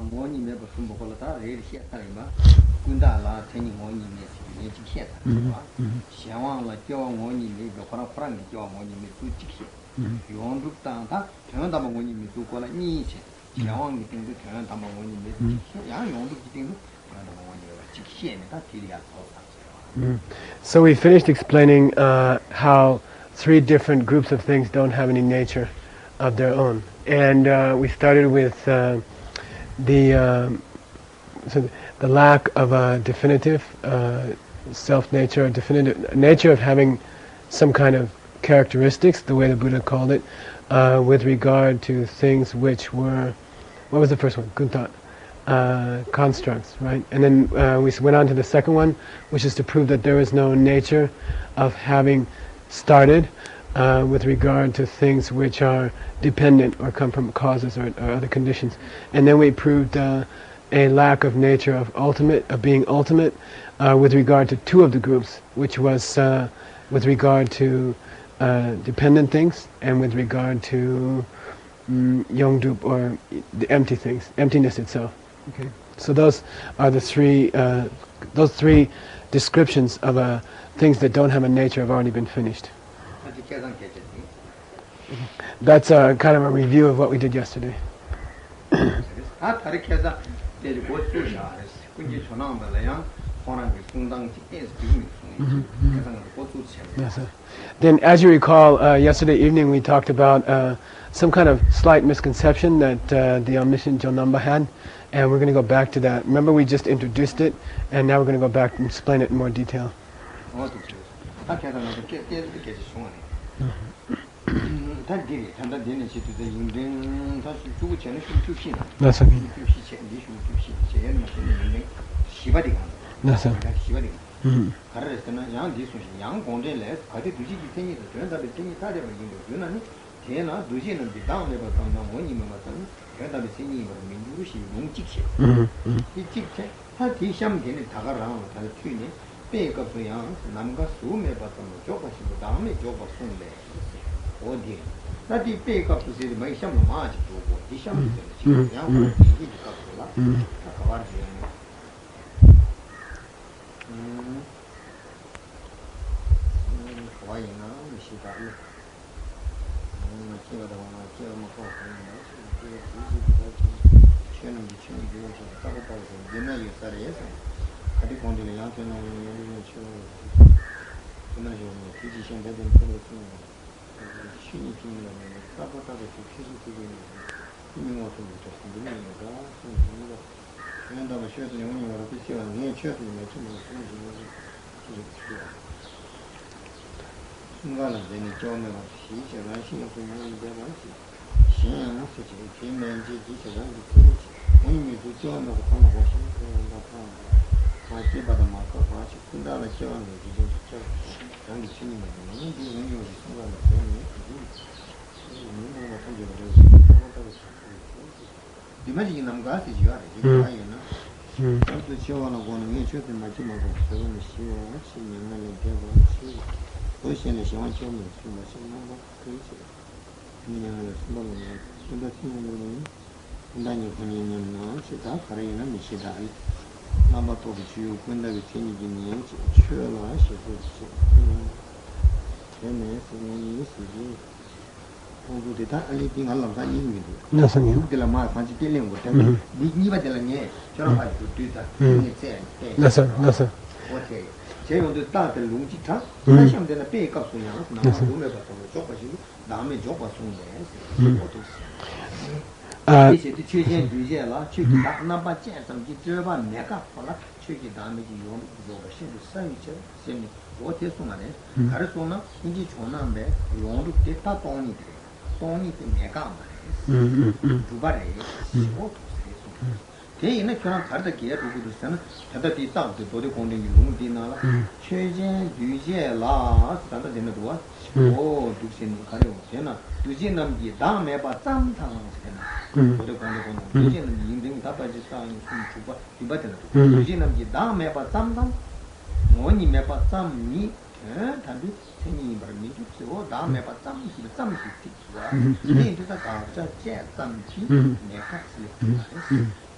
ngoni me ba sum ko la ta re ri xie ta li ba kun da la ten ni ngoni me si ni ji xie ta ba xian wang la jiao ngoni me ba khora khora ni jiao ngoni me su ji xie yong du ta ta ten da ma ngoni me su ko la ni xie xian wang ni ding du ten da ma ngoni me ji xie yang yong du ji ding du da ma ngoni me ji xie ne ta ti li ya cao ta. So we finished explaining how three different groups of things don't have any nature of their own. And we started with the lack of a definitive self-nature, a definitive nature of having some kind of characteristics, the way the Buddha called it, with regard to things which were, what was the first one? Gunta. Constructs, right? And then we went on to the second one, which is to prove that there is no nature of having started with regard to things which are dependent or come from causes or other conditions. And then we proved a lack of nature of being ultimate with regard to two of the groups, which was with regard to dependent things and with regard to yongdup, or the empty things, emptiness itself. Okay, so those are the three descriptions of things that don't have a nature have already been finished. That's kind of a review of what we did yesterday. Yes, sir. Then, as you recall, yesterday evening we talked about some kind of slight misconception that the omniscient Jonamba had. And we're going to go back to that. Remember, we just introduced it, and now we're going to go back and explain it in more detail. That's okay. That's okay.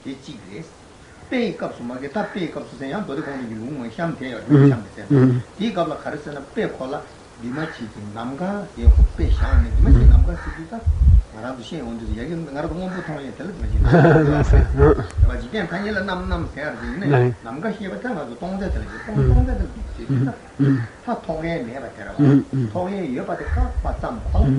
제 지그레스 빼값 수마게 다 빼값 수세야 도대 공이 용어 샴태요 샴태 이 값을 가르쳐는 빼콜라 리마치 남가 예 혹배 샤네 리마치 남가 시기가 나라도 시에 온도 얘기 나라도 뭐 보통에 들으지 마 지금 단일은 남남 해야지 남가 시에가 가서 동대들 동대들 다 통해 내가 되라 통해 여바데가 빠쌈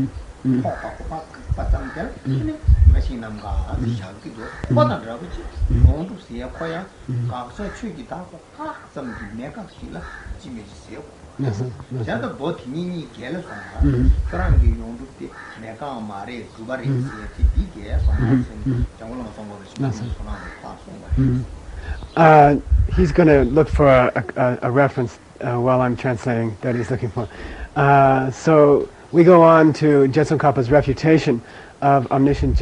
빠쌈들 리마치 남가 시작기도 빠다라고 너도 시에 거야 가서 추기다 가서 내가 시라 지메지세요 제가 뭐 티니니 개를 songa 그런 게 용도때 내가 말에 두바리 이게 정말로 he's going to look for a reference while I'm translating that he's looking for. So we go on to Jetsun Kappa's refutation of omniscient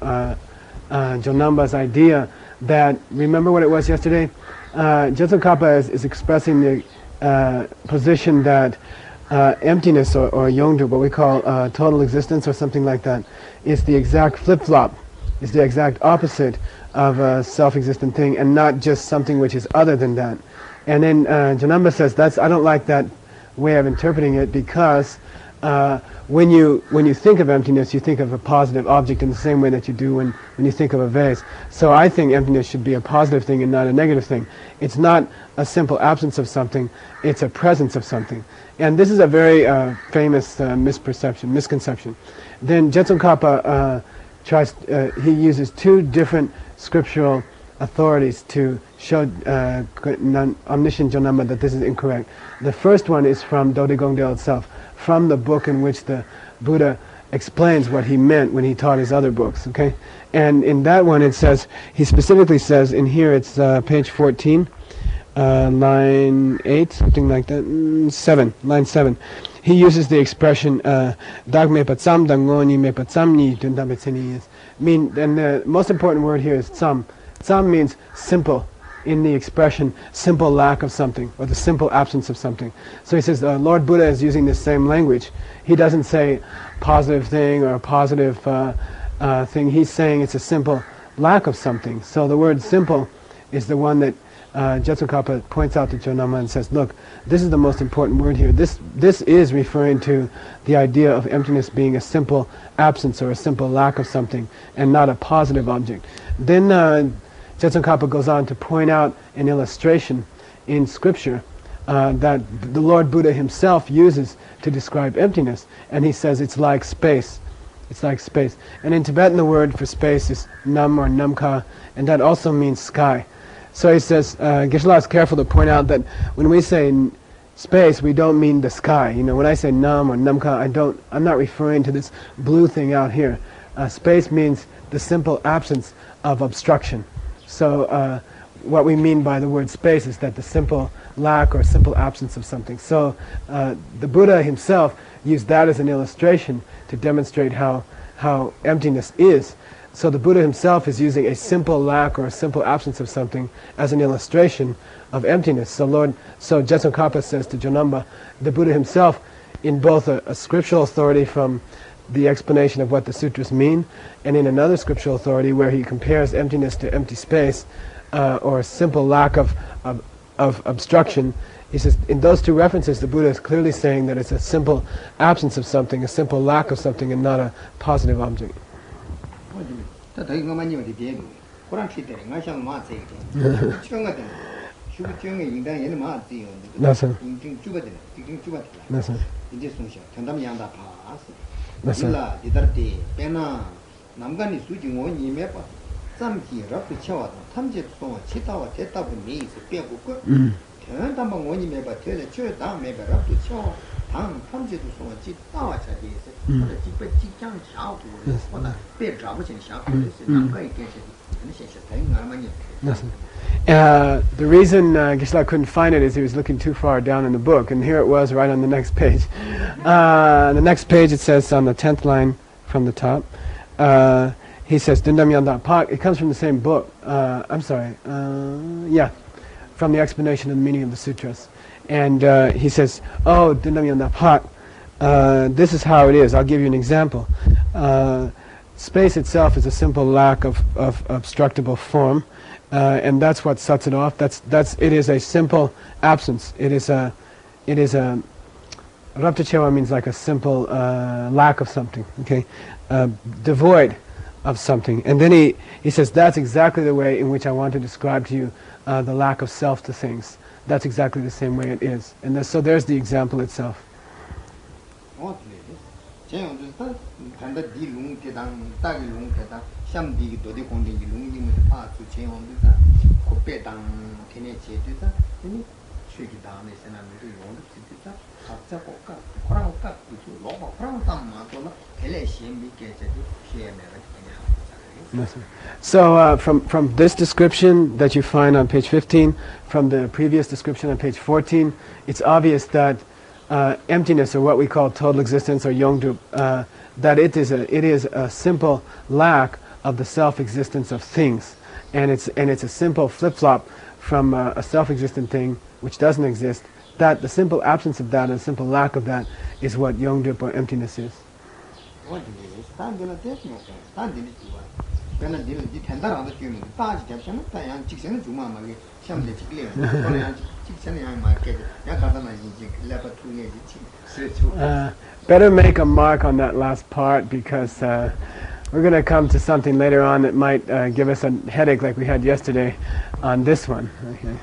Jonamba's idea that, remember what it was yesterday? Jetsun Kappa is expressing the position that emptiness or Yongdu, what we call total existence or something like that, is the exact flip-flop, is the exact opposite of a self-existent thing and not just something which is other than that. And then Jonamba says, I don't like that way of interpreting it because when you think of emptiness, you think of a positive object in the same way that you do when you think of a vase. So I think emptiness should be a positive thing and not a negative thing. It's not a simple absence of something, it's a presence of something. And this is a very famous misconception. Then Jetsun Kappa he uses two different scriptural authorities to show omniscient Jonamba that this is incorrect. The first one is from Dodegongdel itself, from the book in which the Buddha explains what he meant when he taught his other books, okay? And in that one it says, he specifically says, in here it's page 14, line 8, something like that, line 7. He uses the expression, dag me patsam, dangoni me patsam ni dundabetsini. And the most important word here is tsam. Tsam means simple, in the expression simple lack of something, or the simple absence of something. So he says Lord Buddha is using this same language. He doesn't say positive thing or a positive thing. He's saying it's a simple lack of something. So the word simple is the one that Jetsun Kappa points out to Jonamba and says, look, this is the most important word here. This is referring to the idea of emptiness being a simple absence or a simple lack of something and not a positive object. Then Jetsun Kappa goes on to point out an illustration in scripture that the Lord Buddha himself uses to describe emptiness, and he says it's like space. It's like space. And in Tibetan the word for space is nam or namka, and that also means sky. So he says, Geshe-la is careful to point out that when we say space, we don't mean the sky. You know, when I say nam or namka, I'm not referring to this blue thing out here. Space means the simple absence of obstruction. So what we mean by the word space is that the simple lack or simple absence of something. So the Buddha himself used that as an illustration to demonstrate how emptiness is. So the Buddha himself is using a simple lack or a simple absence of something as an illustration of emptiness. So Jetsun Kappa says to Jonamba, the Buddha himself, in both a scriptural authority from the explanation of what the sutras mean, and in another scriptural authority where he compares emptiness to empty space, or a simple lack of obstruction, he says in those two references the Buddha is clearly saying that it's a simple absence of something, a simple lack of something, and not a positive object. The reason Geshe-la couldn't find it is he was looking too far down in the book, and here it was right on the next page. The next page it says on the 10th line from the top, he says Dundam Yanda Pak. It comes from the same book. From the explanation of the meaning of the sutras. And he says, oh, Dundam Yanda Pak, this is how it is. I'll give you an example. space itself is a simple lack of obstructible form, and that's what sets it off. It is a simple absence. It is a raptachewa means like a simple lack of something. Okay, devoid of something. And then he says that's exactly the way in which I want to describe to you the lack of self to things. That's exactly the same way it is. And so there's the example itself. So from this description that you find on page 15, from the previous description on page 14, it's obvious that emptiness, or what we call total existence or Yongdrup, that it is a simple lack of the self-existence of things, and it's a simple flip-flop from a self-existent thing which doesn't exist. That the simple absence of that and simple lack of that is what Yongdrup or emptiness is. Better make a mark on that last part, because we're going to come to something later on that might give us a headache like we had yesterday on this one. Okay.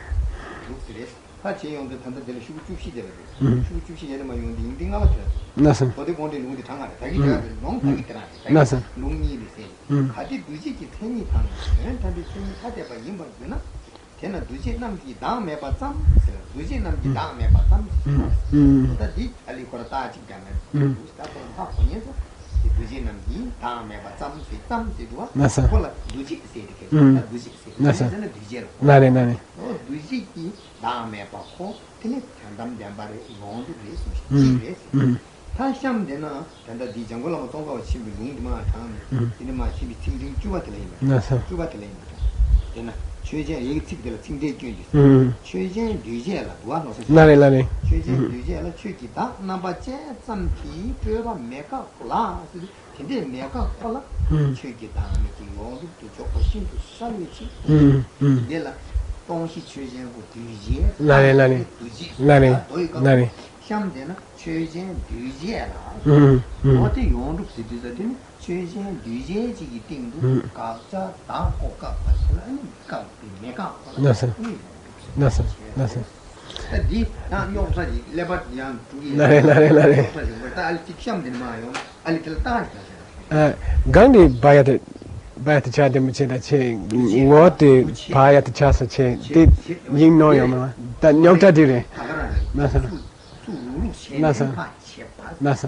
Gandhi bayat cha de muche da che what the bayat cha sa che did yin no yom that nyokta dire nasa nasa nasa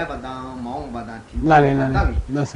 nasa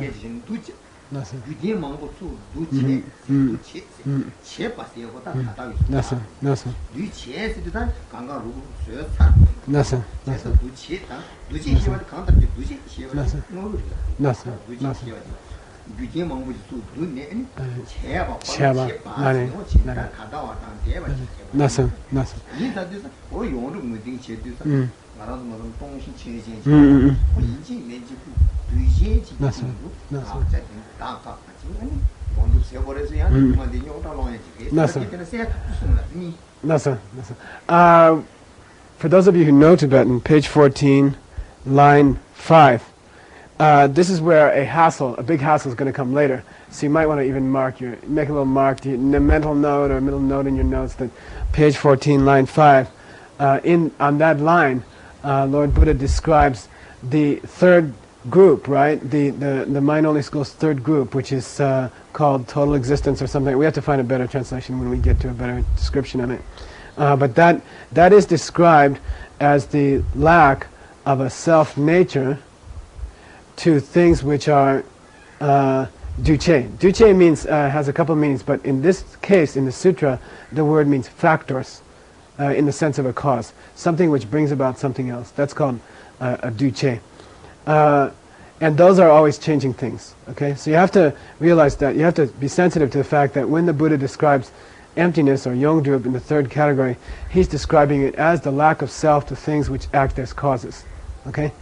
For those of you who know Tibetan, page 14, line 5. This is where a big hassle is going to come later. So you might want to even make a little mark, a mental note or a middle note in your notes that page 14, line 5. On that line, Lord Buddha describes the third group, right? The Mind-Only School's third group, which is called total existence or something. We have to find a better translation when we get to a better description of it. But that is described as the lack of a self-nature to things which are duche. Duche means has a couple of meanings, but in this case, in the sutra, the word means factors, in the sense of a cause, something which brings about something else. That's called a duche. And those are always changing things. Okay, so you have to realize that, you have to be sensitive to the fact that when the Buddha describes emptiness or Yongdrup in the third category, he's describing it as the lack of self to things which act as causes. Okay,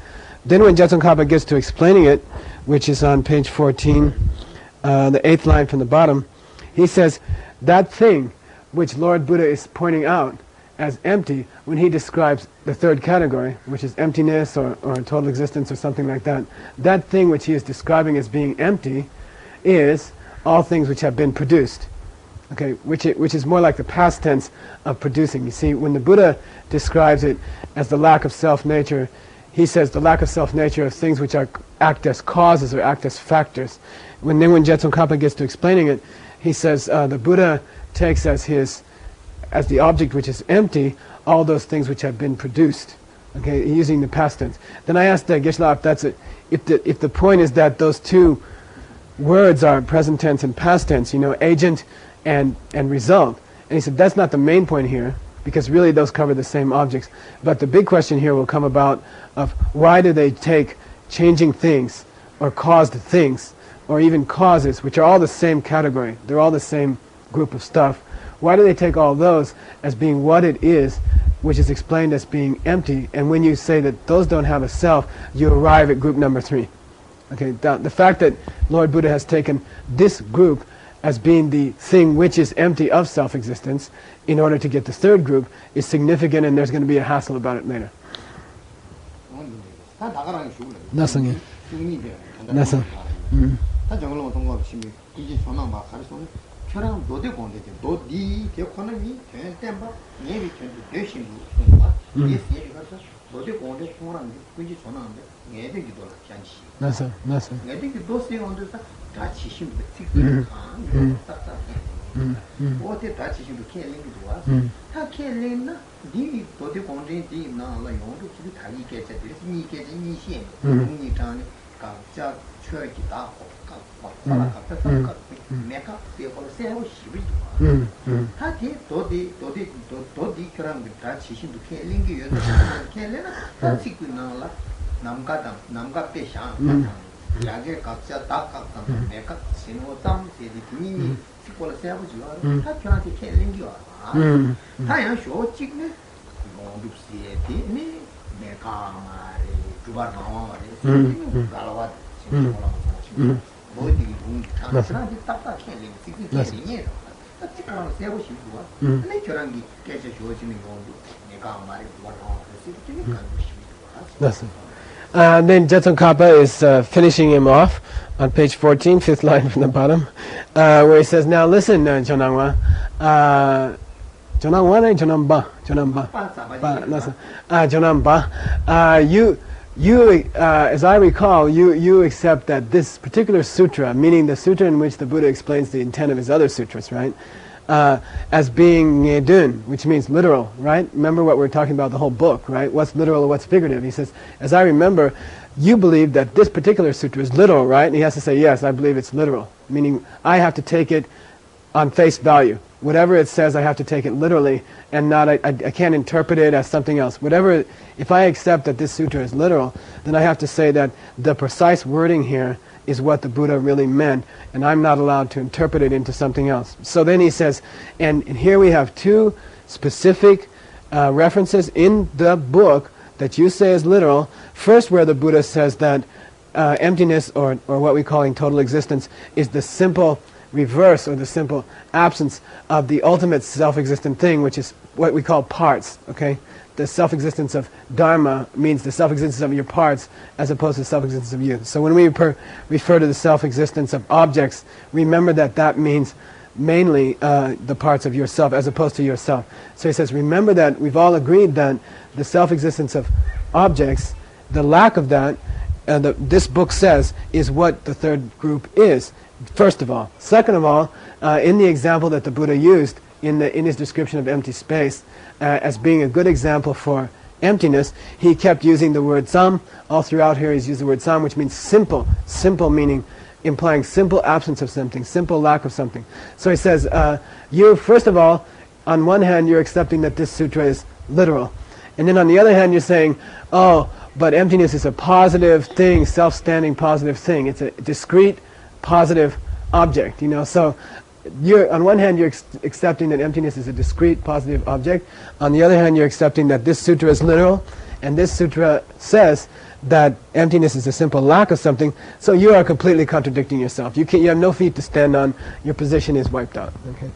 then when Jetsun gets to explaining it, which is on page 14, the 8th line from the bottom, he says, that thing which Lord Buddha is pointing out as empty when he describes the third category, which is emptiness or total existence or something like that, that thing which he is describing as being empty is all things which have been produced. Okay, which is more like the past tense of producing. You see, when the Buddha describes it as the lack of self-nature, he says the lack of self-nature of things which act as causes or act as factors. When Jetsun Kappa gets to explaining it, he says the Buddha takes as the object which is empty all those things which have been produced. Okay, using the past tense. Then I asked Geshe-la if the point is that those two words are present tense and past tense, agent and result. And he said that's not the main point here, because really those cover the same objects. But the big question here will come about of why do they take changing things or caused things or even causes, which are all the same category, they're all the same group of stuff. Why do they take all those as being what it is, which is explained as being empty? And when you say that those don't have a self, you arrive at group number 3. Okay, the fact that Lord Buddha has taken this group as being the thing which is empty of self-existence in order to get the third group is significant, and there's going to be a hassle about it later. 나성이. 나성. Then Jetsun Kappa is finishing him off on page 14, 5th line from the bottom, where he says, now listen, Jonangwa, you, as I recall, you accept that this particular sutra, meaning the sutra in which the Buddha explains the intent of his other sutras, right, as being ngedun, which means literal, right? Remember what we're talking about, the whole book, right? What's literal or what's figurative? He says, as I remember, you believe that this particular sutra is literal, right? And he has to say, yes, I believe it's literal, meaning I have to take it on face value. Whatever it says, I have to take it literally, and not I can't interpret it as something else. Whatever, if I accept that this sutra is literal, then I have to say that the precise wording here is what the Buddha really meant, and I'm not allowed to interpret it into something else. So then he says, and here we have two specific references in the book that you say is literal. First, where the Buddha says that emptiness, or what we call in total existence, is the simple reverse or the simple absence of the ultimate self-existent thing, which is what we call parts. Okay, the self-existence of Dharma means the self-existence of your parts as opposed to the self-existence of you. So when we refer to the self-existence of objects, remember that means mainly the parts of yourself as opposed to yourself. So he says, remember that we've all agreed that the self-existence of objects, the lack of that, this book says, is what the third group is. First of all. Second of all, in the example that the Buddha used in his description of empty space as being a good example for emptiness, he kept using the word sam. All throughout here he's used the word sam, which means simple. Simple meaning implying simple absence of something, simple lack of something. So he says, you, first of all, on one hand you're accepting that this sutra is literal. And then on the other hand you're saying, oh, but emptiness is a positive thing, self-standing positive thing. It's a discrete positive object, so you're, on one hand you're accepting that emptiness is a discrete positive object. On the other hand you're accepting that this sutra is literal, and this sutra says that emptiness is a simple lack of something, so you are completely contradicting yourself. You have no feet to stand on. Your position is wiped out. Okay.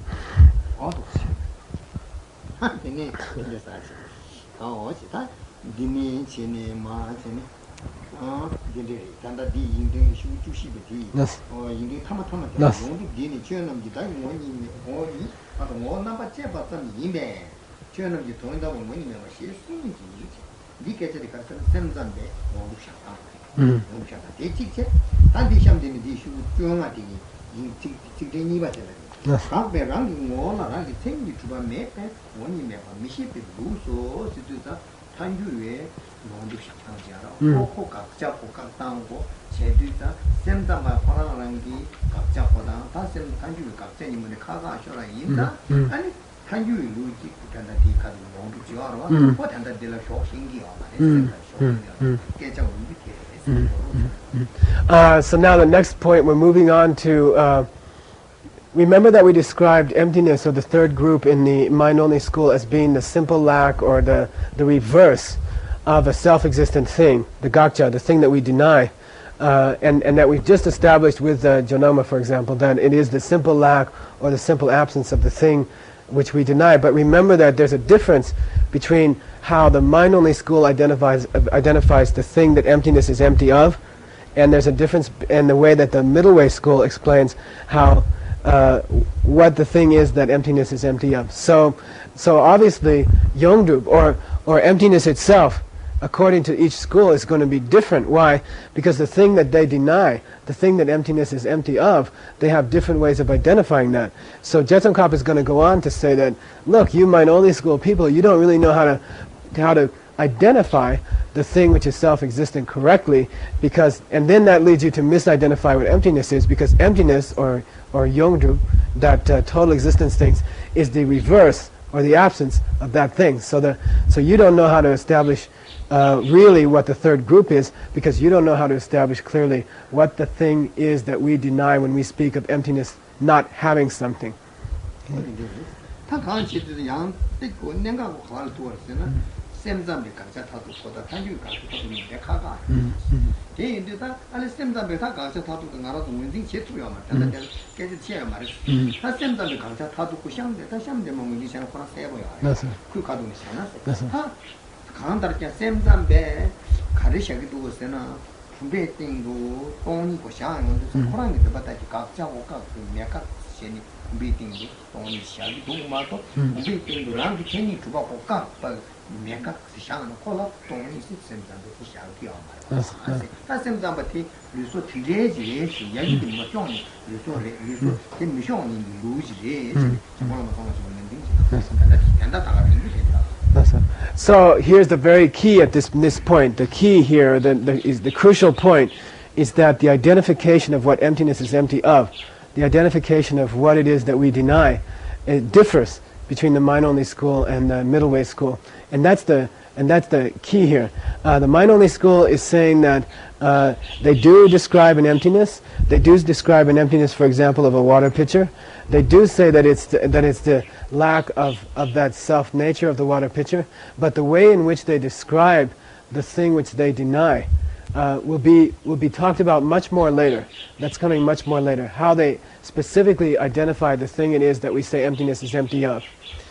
So now the next point, we're moving on to, remember that we described emptiness, or the third group in the mind-only school, as being the simple lack, or the reverse of a self-existent thing, the gakcha, the thing that we deny. And that we've just established with Jonoma, for example, that it is the simple lack or the simple absence of the thing which we deny. But remember that there's a difference between how the mind-only school identifies the thing that emptiness is empty of, and there's a difference in the way that the middle way school explains how what the thing is that emptiness is empty of. So obviously, Yongdrup, or emptiness itself, according to each school, is going to be different. Why? Because the thing that they deny, the thing that emptiness is empty of, they have different ways of identifying that. So Jetsun-Kop is going to go on to say that, look, you mind-only school people, you don't really know how to identify the thing which is self-existent correctly, and then that leads you to misidentify what emptiness is, because emptiness, or Yongdrup, that total existence things, is the reverse, or the absence of that thing. So you don't know how to establish really what the third group is, because you don't know how to establish clearly what the thing is that we deny when we speak of emptiness not having something. So here's the very key at this point. The key here, is the crucial point, is that the identification of what emptiness is empty of, the identification of what it is that we deny, it differs between the mind-only school and the middle way school, and that's the key here. The mind-only school is saying that they do describe an emptiness. They do describe an emptiness, for example, of a water pitcher. They do say that it's the lack of that self-nature of the water pitcher, but the way in which they describe the thing which they deny will be talked about much more later. That's coming much more later. How they specifically identify the thing it is that we say emptiness is empty of.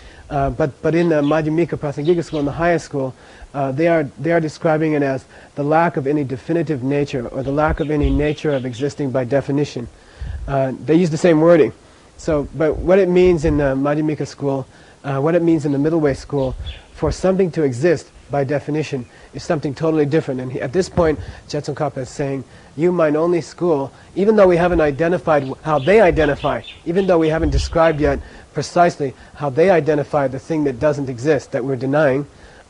But in the Madhyamika Prasangika school, in the highest school, they are describing it as the lack of any definitive nature, or the lack of any nature of existing by definition. They use the same wording. But what it means in the Madhyamika school, what it means in the middle way school, for something to exist by definition is something totally different. And at this point, Jetsun-Kapa is saying, you mind-only school, even though we haven't identified how they identify, even though we haven't described yet precisely how they identify the thing that doesn't exist, that we're denying,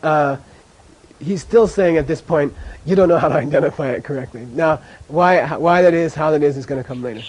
he's still saying at this point, you don't know how to identify it correctly. Now, why that is, how that is going to come later.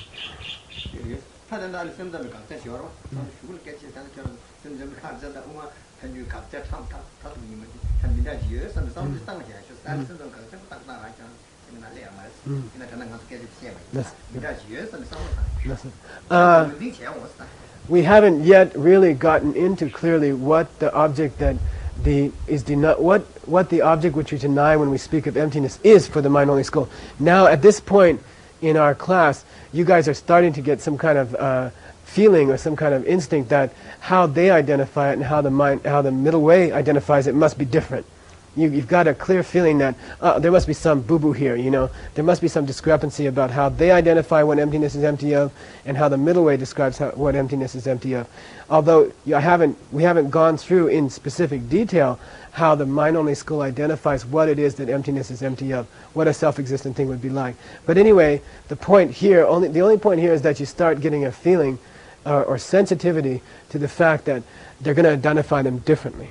We haven't yet really gotten into clearly what the object that what the object which we deny when we speak of emptiness is for the mind-only school. Now, at this point in our class, you guys are starting to get some kind of feeling or some kind of instinct that how they identify it and how the middle way identifies it must be different. You've got a clear feeling that there must be some boo-boo here, There must be some discrepancy about how they identify what emptiness is empty of and how the middle way describes what emptiness is empty of. Although we haven't gone through in specific detail how the mind-only school identifies what it is that emptiness is empty of, what a self-existent thing would be like. But anyway, the only point here is that you start getting a feeling or sensitivity to the fact that they're going to identify them differently.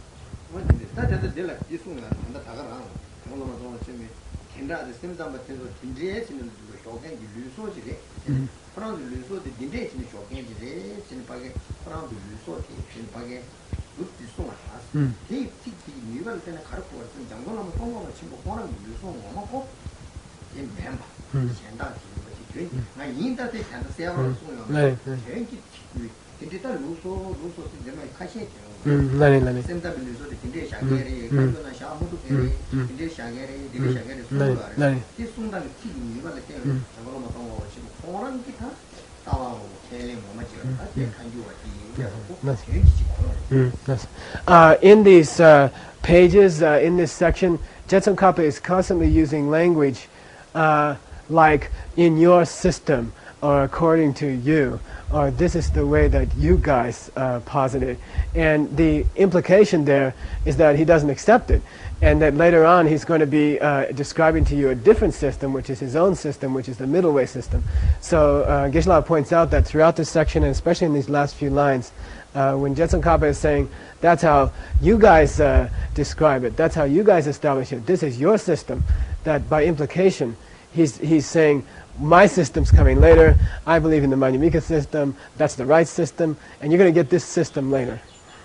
In these pages, in this section, Jetsun Kappa is constantly using language like in your system or according to you, or this is the way that you guys posit it. And the implication there is that he doesn't accept it, and that later on he's going to be describing to you a different system, which is his own system, which is the middle way system. So Geshe-la points out that throughout this section, and especially in these last few lines, when Jetsun Kappa is saying, that's how you guys describe it, that's how you guys establish it, this is your system, that by implication, he's saying, my system's coming later, I believe in the Madhyamika system, that's the right system, and you're going to get this system later.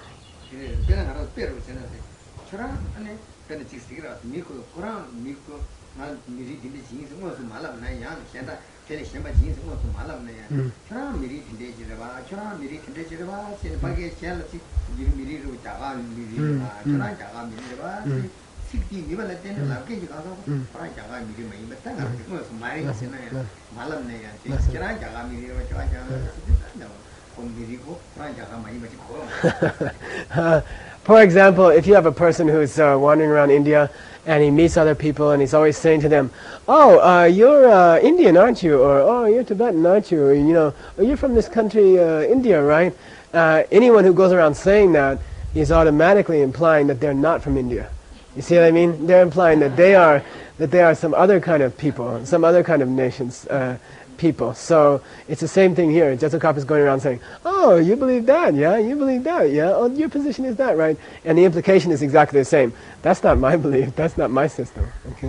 For example, if you have a person who's wandering around India and he meets other people and he's always saying to them, oh, you're Indian, aren't you? Or, oh, you're Tibetan, aren't you? Or, oh, you're from this country, India, right? Anyone who goes around saying that is automatically implying that they're not from India. You see what I mean? They're implying that they are some other kind of people, some other kind of nation's people. So it's the same thing here. Jetsun Kappa is going around saying, oh, you believe that, yeah? You believe that, yeah? Oh, your position is that, right? And the implication is exactly the same. That's not my belief. That's not my system. Okay?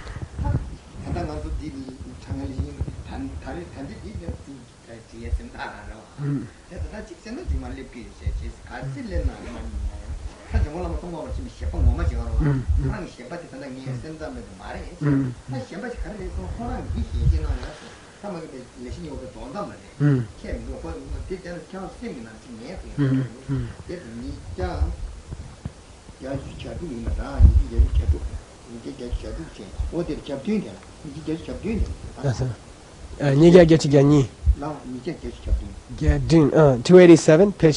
Yeah, 287, page.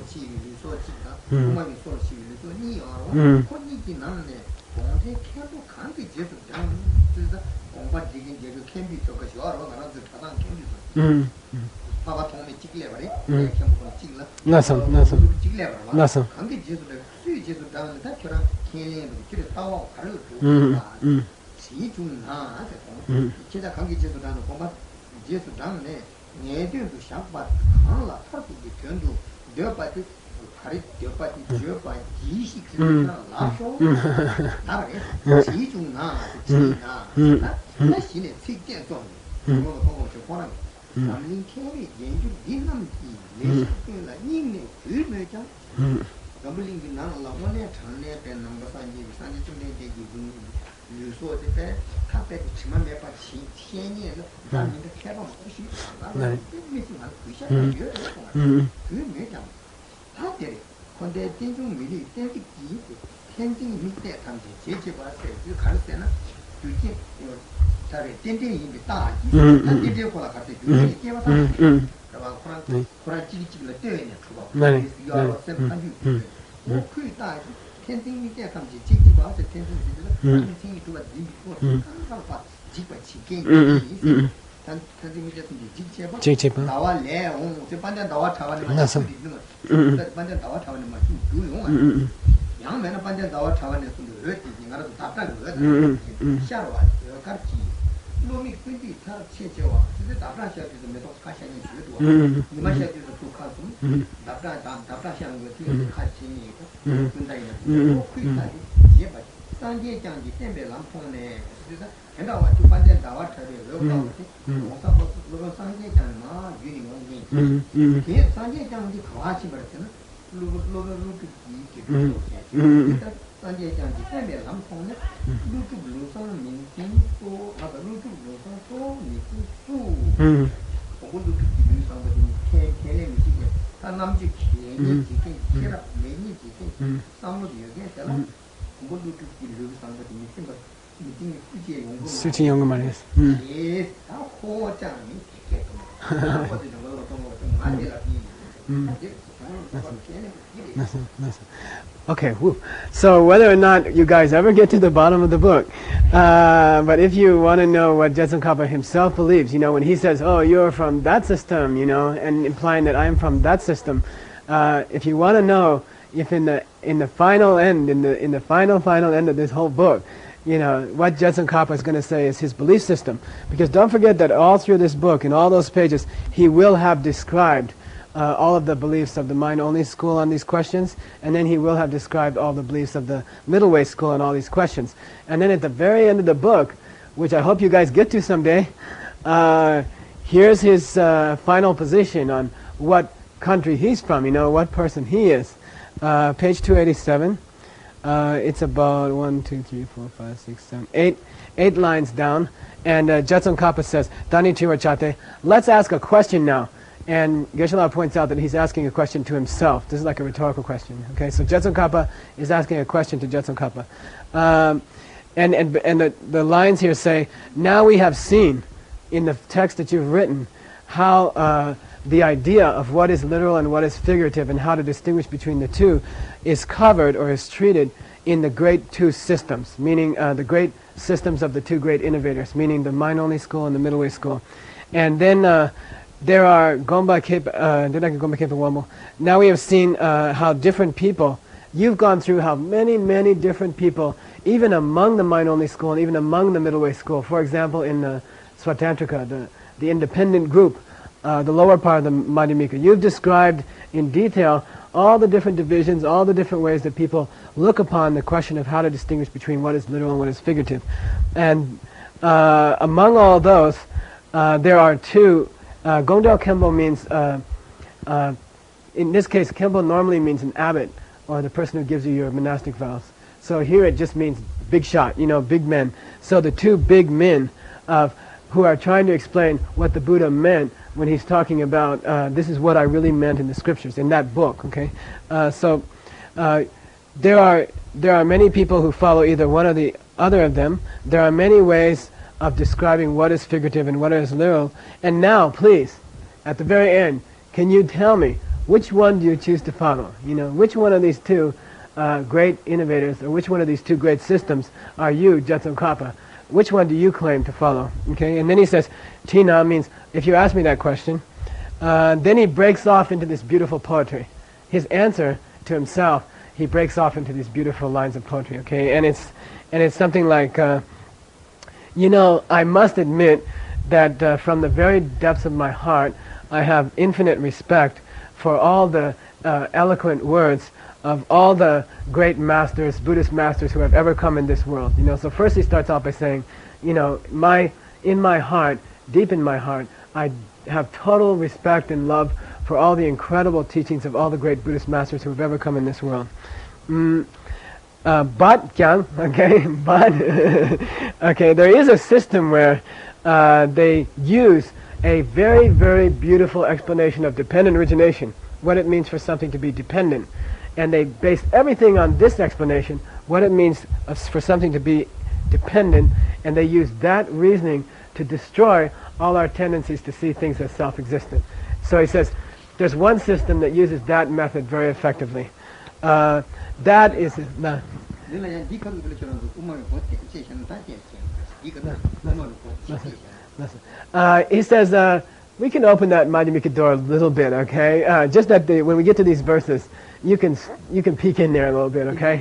Okay, woo. So whether or not you guys ever get to the bottom of the book, but if you want to know what Jetsun Kappa himself believes, when he says, "Oh, you're from that system," and implying that I'm from that system, if you want to know if in the final end, in the final end of this whole book, what Jetsun Kappa is going to say is his belief system, because don't forget that all through this book, in all those pages, he will have described all of the beliefs of the mind-only school on these questions, and then he will have described all the beliefs of the middle way school on all these questions. And then at the very end of the book, which I hope you guys get to someday, here's his final position on what country he's from, what person he is. Page 287. It's about 1, 2, 3, 4, 5, 6, 7, 8 lines down. And Jetsun Kappa says, Danichiwa Chate, let's ask a question now. And Geshe-la points out that he's asking a question to himself. This is like a rhetorical question. Okay, so Jetsun Kappa is asking a question to Jetsun Kappa. And the lines here say, now we have seen in the text that you've written how the idea of what is literal and what is figurative and how to distinguish between the two is covered or is treated in the great two systems, meaning the great systems of the two great innovators, meaning the mind-only school and the middle way school. And then there are Gomba Kepa Wambo. Now we have seen how different people, you've gone through how many different people, even among the mind-only school and even among the middle way school, for example in Swatantrika, the independent group, the lower part of the Madhyamika, you've described in detail all the different divisions, all the different ways that people look upon the question of how to distinguish between what is literal and what is figurative. And among all those, there are two. Gongdao Kempo means, in this case, Kempo normally means an abbot, or the person who gives you your monastic vows. So here it just means big shot, big men. So the two big men who are trying to explain what the Buddha meant when he's talking about, this is what I really meant in the scriptures, in that book, okay? So there are many people who follow either one or the other of them. There are many ways of describing what is figurative and what is literal. And now, please, at the very end, can you tell me which one do you choose to follow? You know, which one of these two great innovators, or which one of these two great systems are you, Jetsun-Kappa? Which one do you claim to follow? Okay, and then he says, Tina means, if you ask me that question, then he breaks off into this beautiful poetry. His answer to himself, he breaks off into these beautiful lines of poetry, okay? And it's something like, you know, I must admit that from the very depths of my heart, I have infinite respect for all the eloquent words of all the great masters, Buddhist masters who have ever come in this world. You know, so first he starts off by saying, you know, in my heart, deep in my heart, I have total respect and love for all the incredible teachings of all the great Buddhist masters who have ever come in this world. But, Kyang, okay, but, okay, there is a system where they use a very, very beautiful explanation of dependent origination, what it means for something to be dependent. And they base everything on this explanation, what it means for something to be dependent, and they use that reasoning to destroy all our tendencies to see things as self-existent. So he says, there's one system that uses that method very effectively. That is... he says, we can open that Madhyamika door a little bit, okay? Just that when we get to these verses, you can peek in there a little bit, okay?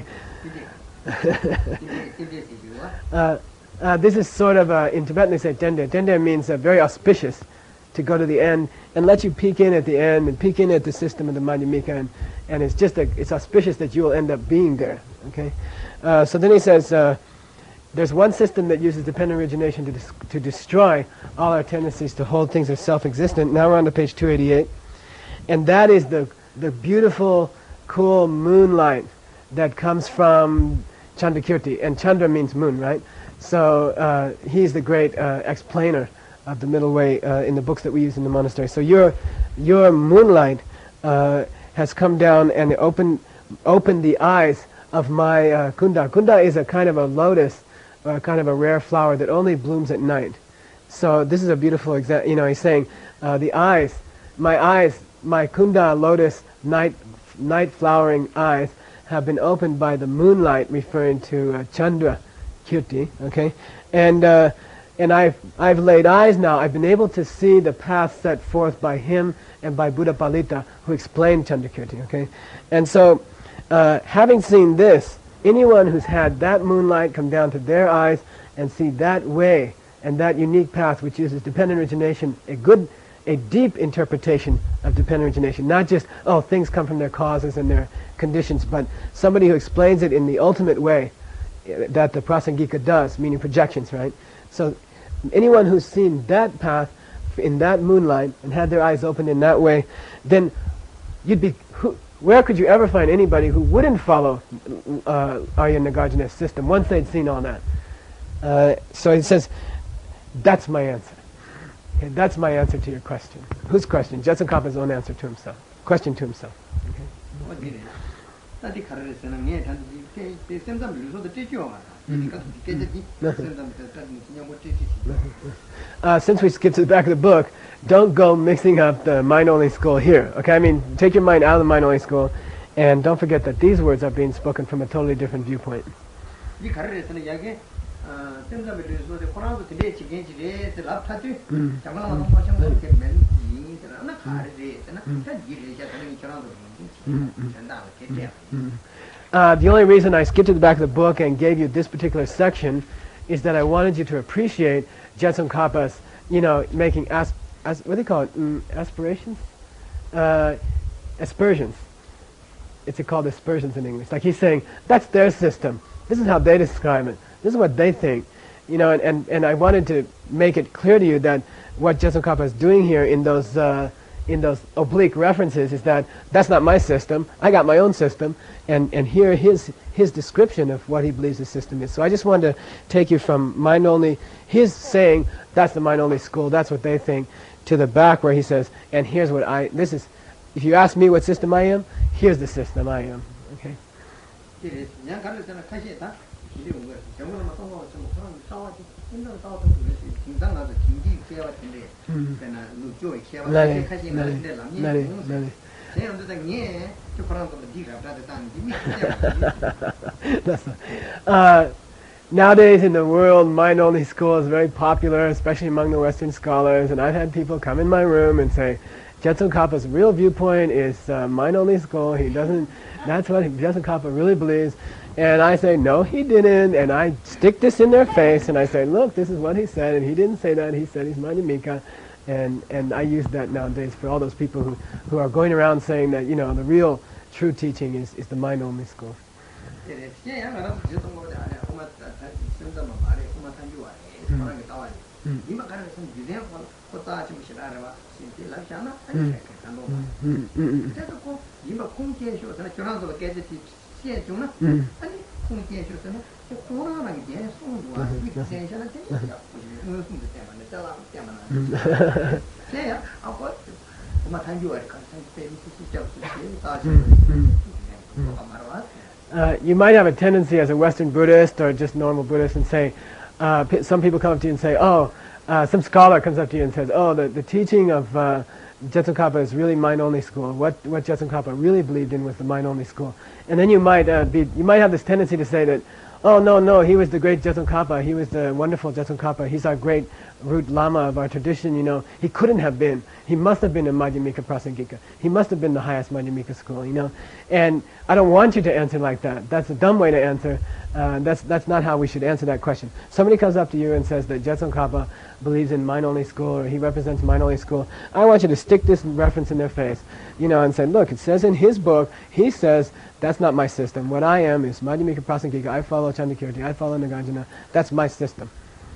This is sort of, in Tibetan they say dende. Dende means very auspicious, to go to the end and let you peek in at the end and peek in at the system of the Madhyamika, and it's just it's auspicious that you will end up being there, okay? So then he says, there's one system that uses dependent origination to destroy all our tendencies to hold things as self-existent. Now we're on to page 288, and that is the beautiful, cool moonlight that comes from Chandrakirti, and Chandra means moon, right? So he's the great explainer of the middle way in the books that we use in the monastery. So your moonlight has come down and opened the eyes of my kunda. Kunda is a kind of a lotus, kind of a rare flower that only blooms at night. So this is a beautiful example. You know, he's saying my kunda lotus night flowering eyes have been opened by the moonlight, referring to Chandra Kirti. Okay, and I've laid eyes now. I've been able to see the path set forth by him and by Buddha Palita, who explained Chandrakirti. Okay, and so having seen this, anyone who's had that moonlight come down to their eyes and see that way and that unique path which uses dependent origination, a deep interpretation of dependent origination, not just, oh, things come from their causes and their conditions, but somebody who explains it in the ultimate way that the Prasangika does, meaning projections, right? So anyone who's seen that path in that moonlight and had their eyes opened in that way, then where could you ever find anybody who wouldn't follow Arya Nagarjuna's system once they'd seen all that? So he says, that's my answer. Okay, that's my answer to your question. Whose question? Jetsun-Kappa's own answer to himself. Question to himself. Okay. Since we skipped to the back of the book, don't go mixing up the mind-only school here. Okay, I mean, take your mind out of the mind-only school, and don't forget that these words are being spoken from a totally different viewpoint. The only reason I skipped to the back of the book and gave you this particular section is that I wanted you to appreciate Jetsun-Kappa's, you know, making what do they call it? Aspirations? Aspersions. It's called aspersions in English. Like he's saying, that's their system. This is how they describe it. This is what they think. You know, and I wanted to make it clear to you that what Jetsun-Kappa is doing here in those oblique references is that that's not my system. I got my own system, and here his description of what he believes the system is. So I just wanted to take you from mind-only, his saying, that's the mind-only school, that's what they think, to the back where he says, and here's what if you ask me what system I am, here's the system I am. Okay? Nowadays in the world, mind-only school is very popular, especially among the Western scholars. And I've had people come in my room and say, Jetsun Kappa's real viewpoint is mind-only school. He doesn't. That's what Jetsun Kappa really believes. And I say, no, he didn't. And I stick this in their face, and I say, look, this is what he said, and he didn't say that. He said he's Madhyamika. And I use that nowadays for all those people who are going around saying that, the real true teaching is the mind-only school. You might have a tendency as a Western Buddhist or just normal Buddhist and say, some people come up to you and say, some scholar comes up to you and says, the teaching of Jetsun Kappa is really mind-only school. What Jetsun Kappa really believed in was the mind-only school. And then you might have this tendency to say that, oh, no, he was the great Jetsun Kappa. He was the wonderful Jetsun Kappa. He's our great root lama of our tradition, He couldn't have been. He must have been in Madhyamika Prasangika. He must have been the highest Madhyamika school, And I don't want you to answer like that. That's a dumb way to answer. That's not how we should answer that question. Somebody comes up to you and says that Jetsun Kappa believes in mind-only school, or he represents mind-only school. I want you to stick this reference in their face, and say, look, it says in his book, he says, that's not my system. What I am is Madhyamika Prasangika. I follow Chandakirti. I follow Nagarjuna. That's my system.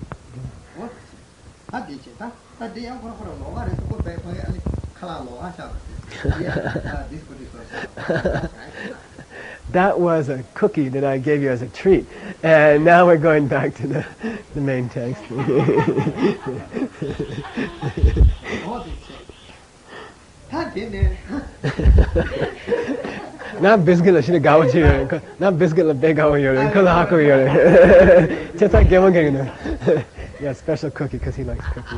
That was a cookie that I gave you as a treat. And now we're going back to the main text. Not biscuit la shine gawa chiyo. Not biscuit la be gawa yore. Kala hako yore. Cheta gemo geno. Yeah, special cookie because he likes cookie.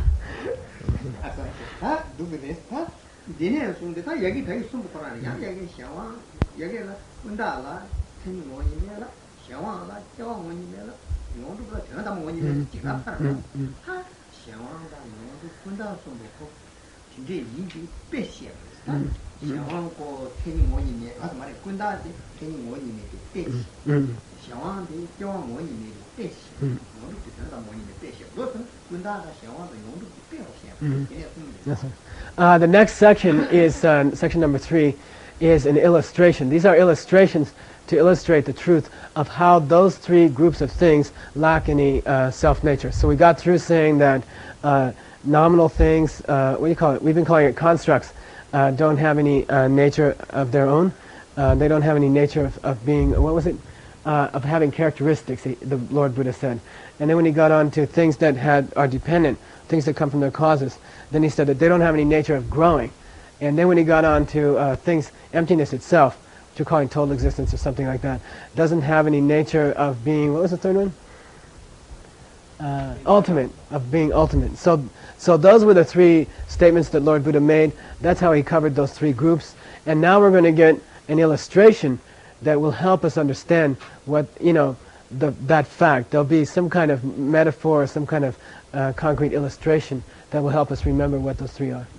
The next section is section number 3 is an illustration. These are illustrations to illustrate the truth of how those 3 groups of things lack any self-nature. So we got through saying that nominal things, what do you call it? We've been calling it constructs, don't have any nature of their own. They don't have any nature of being, what was it? Of having characteristics, the Lord Buddha said. And then when he got on to things that are dependent, things that come from their causes, then he said that they don't have any nature of growing. And then when he got on to things, emptiness itself, which we're calling total existence or something like that, doesn't have any nature of being, what was the third one? Ultimate, of being ultimate. So those were the 3 statements that Lord Buddha made. That's how he covered those 3 groups. And now we're going to get an illustration that will help us understand what, that fact. There'll be some kind of metaphor, some kind of concrete illustration that will help us remember what those 3 are.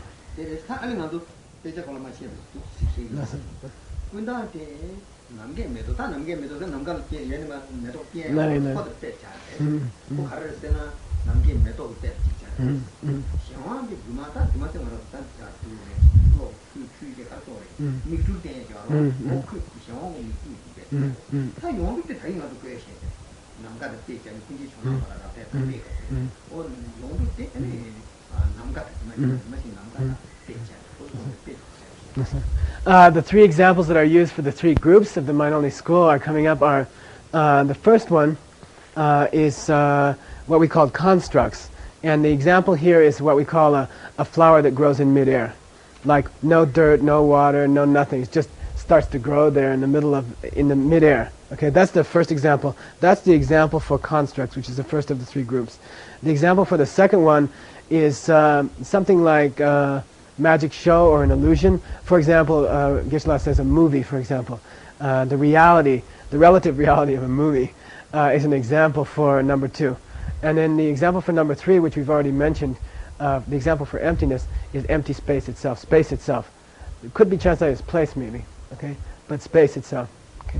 The 3 examples that are used for the 3 groups of the mind-only school are coming up. The first one is what we call constructs. And the example here is what we call a flower that grows in midair. Like no dirt, no water, no nothing. It just starts to grow there in the midair. Okay, that's the first example. That's the example for constructs, which is the first of the 3 groups. The example for the second one is something like magic show or an illusion. For example, Geshe-la says a movie, for example. The relative reality of a movie is an example for number 2. And then the example for number 3, which we've already mentioned, the example for emptiness is empty space itself, space itself. It could be translated as place maybe, okay? But space itself. Okay.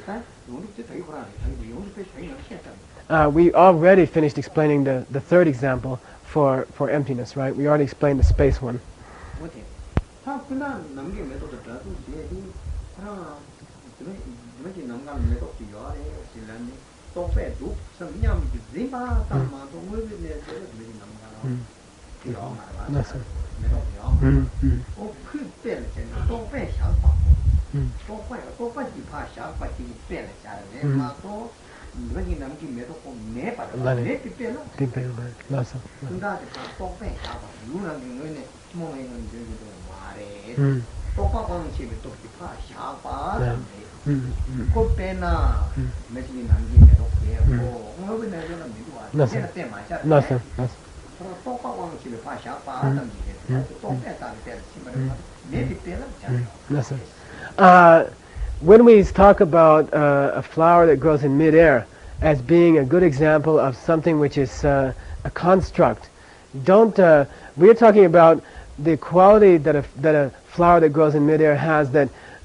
We already finished explaining the third example for emptiness, right? We already explained the space one. When we talk about a flower that grows in midair as being a good example of something which is a construct, we're talking about the quality that a flower that grows in midair has, that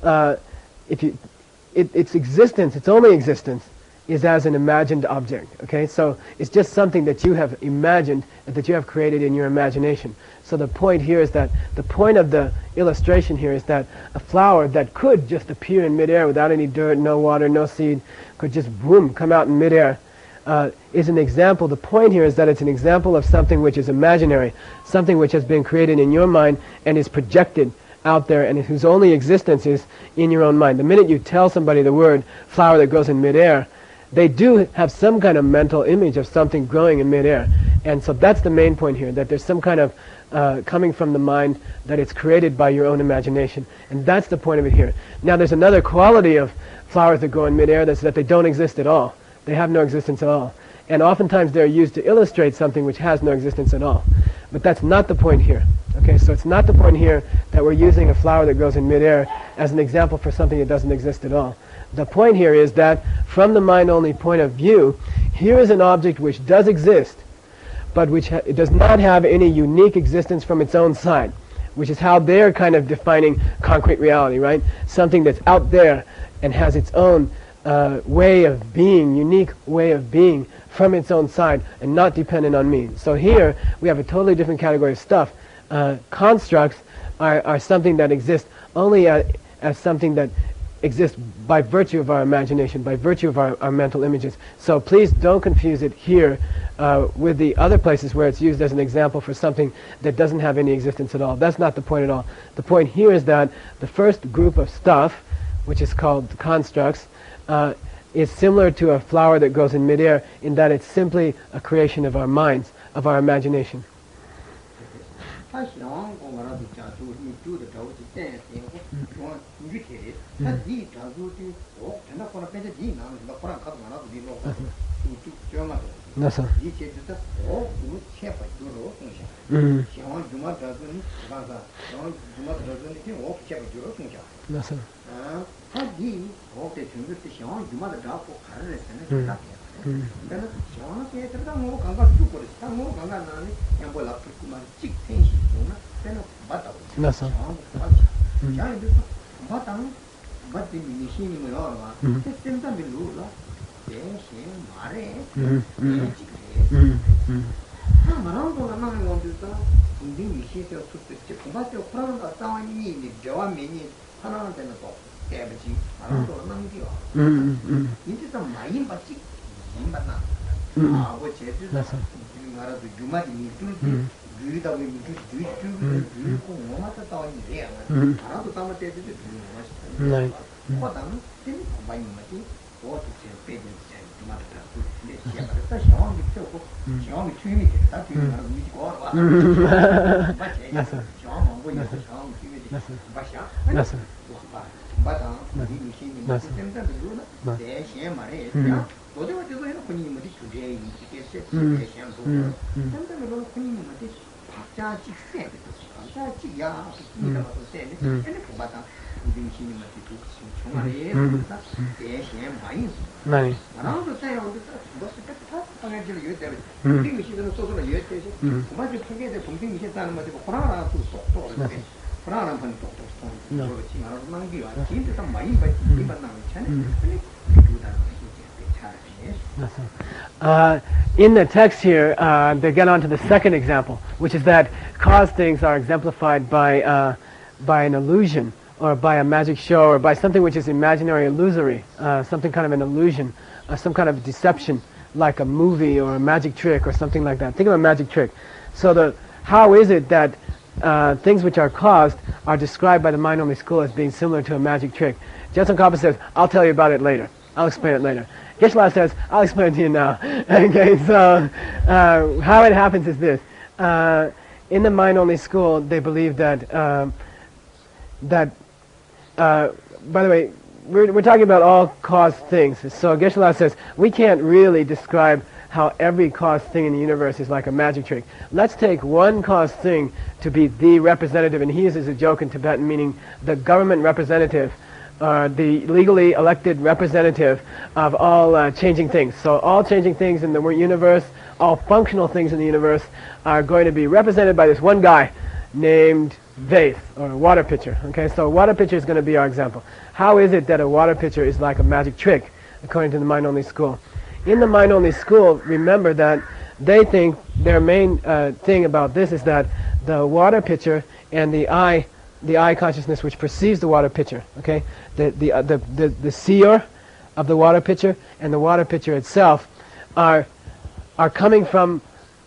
its existence, its only existence, is as an imagined object. Okay, so it's just something that you have imagined, that you have created in your imagination. So the point here is that the point of the illustration here is that a flower that could just appear in midair without any dirt, no water, no seed, could just boom come out in midair, is an example. The point here is that it's an example of something which is imaginary, something which has been created in your mind and is projected out there, and whose only existence is in your own mind. The minute you tell somebody the word flower that grows in midair, they do have some kind of mental image of something growing in midair. And so that's the main point here, that there's some kind of coming from the mind, that it's created by your own imagination. And that's the point of it here. Now there's another quality of flowers that grow in midair, that's that they don't exist at all. They have no existence at all. And oftentimes they're used to illustrate something which has no existence at all. But that's not the point here. Okay, so it's not the point here that we're using a flower that grows in midair as an example for something that doesn't exist at all. The point here is that from the mind-only point of view, here is an object which does exist, but which it does not have any unique existence from its own side, which is how they're kind of defining concrete reality, right? Something that's out there and has its own way of being, unique way of being from its own side and not dependent on me. So here we have a totally different category of stuff. Constructs are something that exists only as something that exists by virtue of our imagination, by virtue of our mental images. So please don't confuse it here with the other places where it's used as an example for something that doesn't have any existence at all. That's not the point at all. The point here is that the first group of stuff, which is called constructs, is similar to a flower that grows in midair in that it's simply a creation of our minds, of our imagination. In the text here, they get on to the second example, which is that caused things are exemplified by an illusion, or by a magic show, or by something which is imaginary, illusory, something kind of an illusion, some kind of deception, like a movie or a magic trick or something like that. Think of a magic trick. So how is it that things which are caused are described by the mind-only school as being similar to a magic trick? Jensen Kappa says, I'll tell you about it later. I'll explain it later. Geshe-la says, I'll explain it to you now. Okay, so how it happens is this. In the mind-only school, they believe that, by the way, we're talking about all caused things. So Geshe-la says, we can't really describe how every caused thing in the universe is like a magic trick. Let's take one caused thing to be the representative, and he uses a joke in Tibetan meaning the government representative, the legally elected representative of all changing things. So all changing things in the universe, all functional things in the universe are going to be represented by this one guy named vase, or a water pitcher. Okay, so a water pitcher is going to be our example. How is it that a water pitcher is like a magic trick, according to the mind-only school? In the mind-only school, remember that they think their main thing about this is that the water pitcher and the eye consciousness which perceives the water pitcher, okay, the seer of the water pitcher and the water pitcher itself are coming from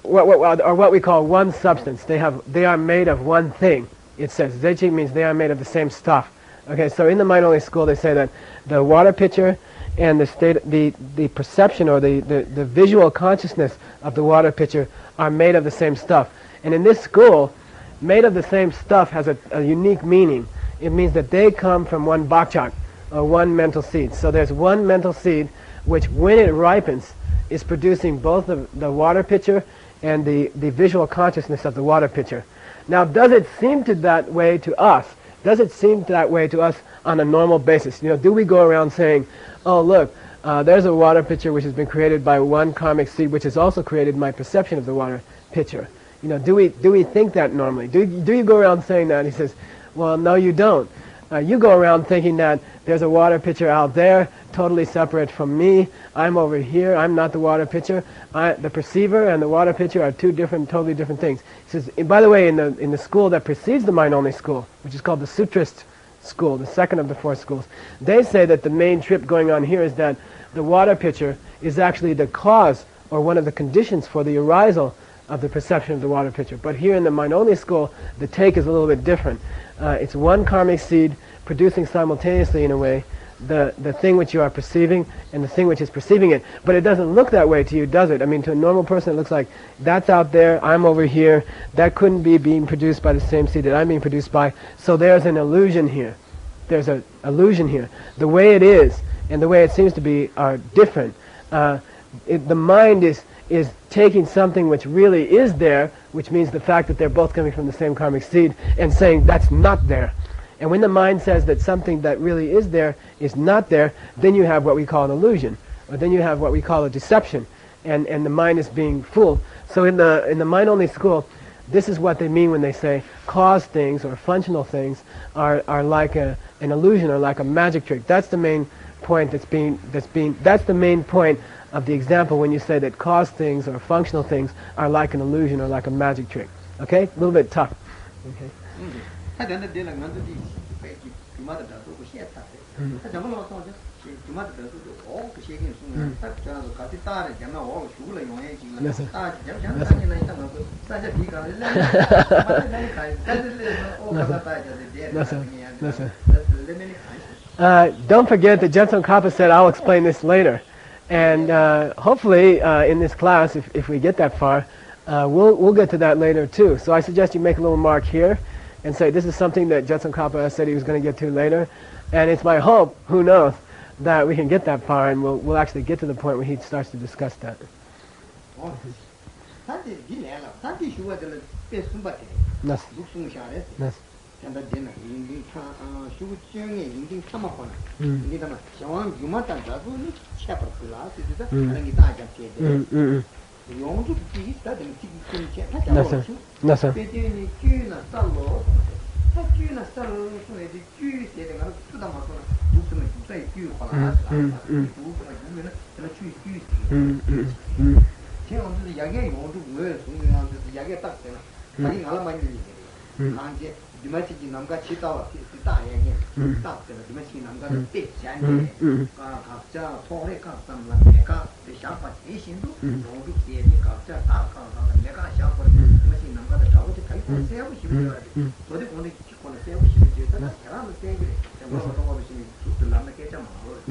what we call one substance. They are made of one thing. It says Zeichi means they are made of the same stuff. Okay, so in the mind-only school they say that the water pitcher and the perception or the visual consciousness of the water pitcher are made of the same stuff. And in this school, made of the same stuff has a unique meaning. It means that they come from one bakchak, or one mental seed. So there's one mental seed which, when it ripens, is producing both the water pitcher and the visual consciousness of the water pitcher. Now, does it seem that way to us? Does it seem that way to us on a normal basis? You know, do we go around saying, oh, look, there's a water pitcher which has been created by one karmic seed which has also created my perception of the water pitcher? You know, do we think that normally? Do you go around saying that? He says, well, no, you don't. You go around thinking that there's a water pitcher out there, totally separate from me. I'm over here. I'm not the water pitcher. The perceiver and the water pitcher are two totally different things. He says, and by the way, in the school that precedes the mind-only school, which is called the Sutrist school, the second of the four schools, they say that the main trip going on here is that the water pitcher is actually the cause or one of the conditions for the arisal of the perception of the water pitcher. But here in the mind-only school, the take is a little bit different. It's one karmic seed producing simultaneously, in a way, the thing which you are perceiving and the thing which is perceiving it. But it doesn't look that way to you, does it? I mean, to a normal person, it looks like that's out there, I'm over here. That couldn't be being produced by the same seed that I'm being produced by. So there's an illusion here. There's an illusion here. The way it is and the way it seems to be are different. The mind is taking something which really is there, which means the fact that they're both coming from the same karmic seed, and saying that's not there. And when the mind says that something that really is there is not there, then you have what we call an illusion, or then you have what we call a deception, and the mind is being fooled. So in the mind-only school, this is what they mean when they say cause things or functional things are like an illusion or like a magic trick. That's the main point that's the main point of the example when you say that cause things or functional things are like an illusion or like a magic trick. Okay? A little bit tough. Okay. Don't forget that Jetsun Kappa said, I'll explain this later. And hopefully in this class, if we get that far, we'll get to that later too. So I suggest you make a little mark here and say this is something that Jetsun Kappa said he was going to get to later. And it's my hope, who knows, that we can get that far and we'll actually get to the point where he starts to discuss that. 배숨바테 That's 육숨샤레 that's 간다 되나 인딩 슈구증에 인딩 참아거나 mm. 인딩다 샤왕 유마탄 자고니 샤퍼클라 시디다 Mm. 하는 게 다자 게 용도 비슷다 된 티기체 하자 Nasa. 배제니 큐나 살로 큐나 살로 소에디 큐 세대가 수다 맞거나 육숨에 주사에 큐 하나 부부가 유면은 제가 큐 제가 야게 용도 왜 소리하는데 야게 딱 되나 아니 알아만 일이 한게 디마치지 남가 치다와 치다야게 딱 되나 디마치 남가는 때잖아요 각자 토레 각삼라 내가 샤파 대신도 용도 뒤에 각자 다 내가 샤파 디마치 남가다 자고지 가이 세고 싶어요 어디 거기 찍고는 세고 싶어요 사람을 세게 내가 또 없이 또 남게 깨잖아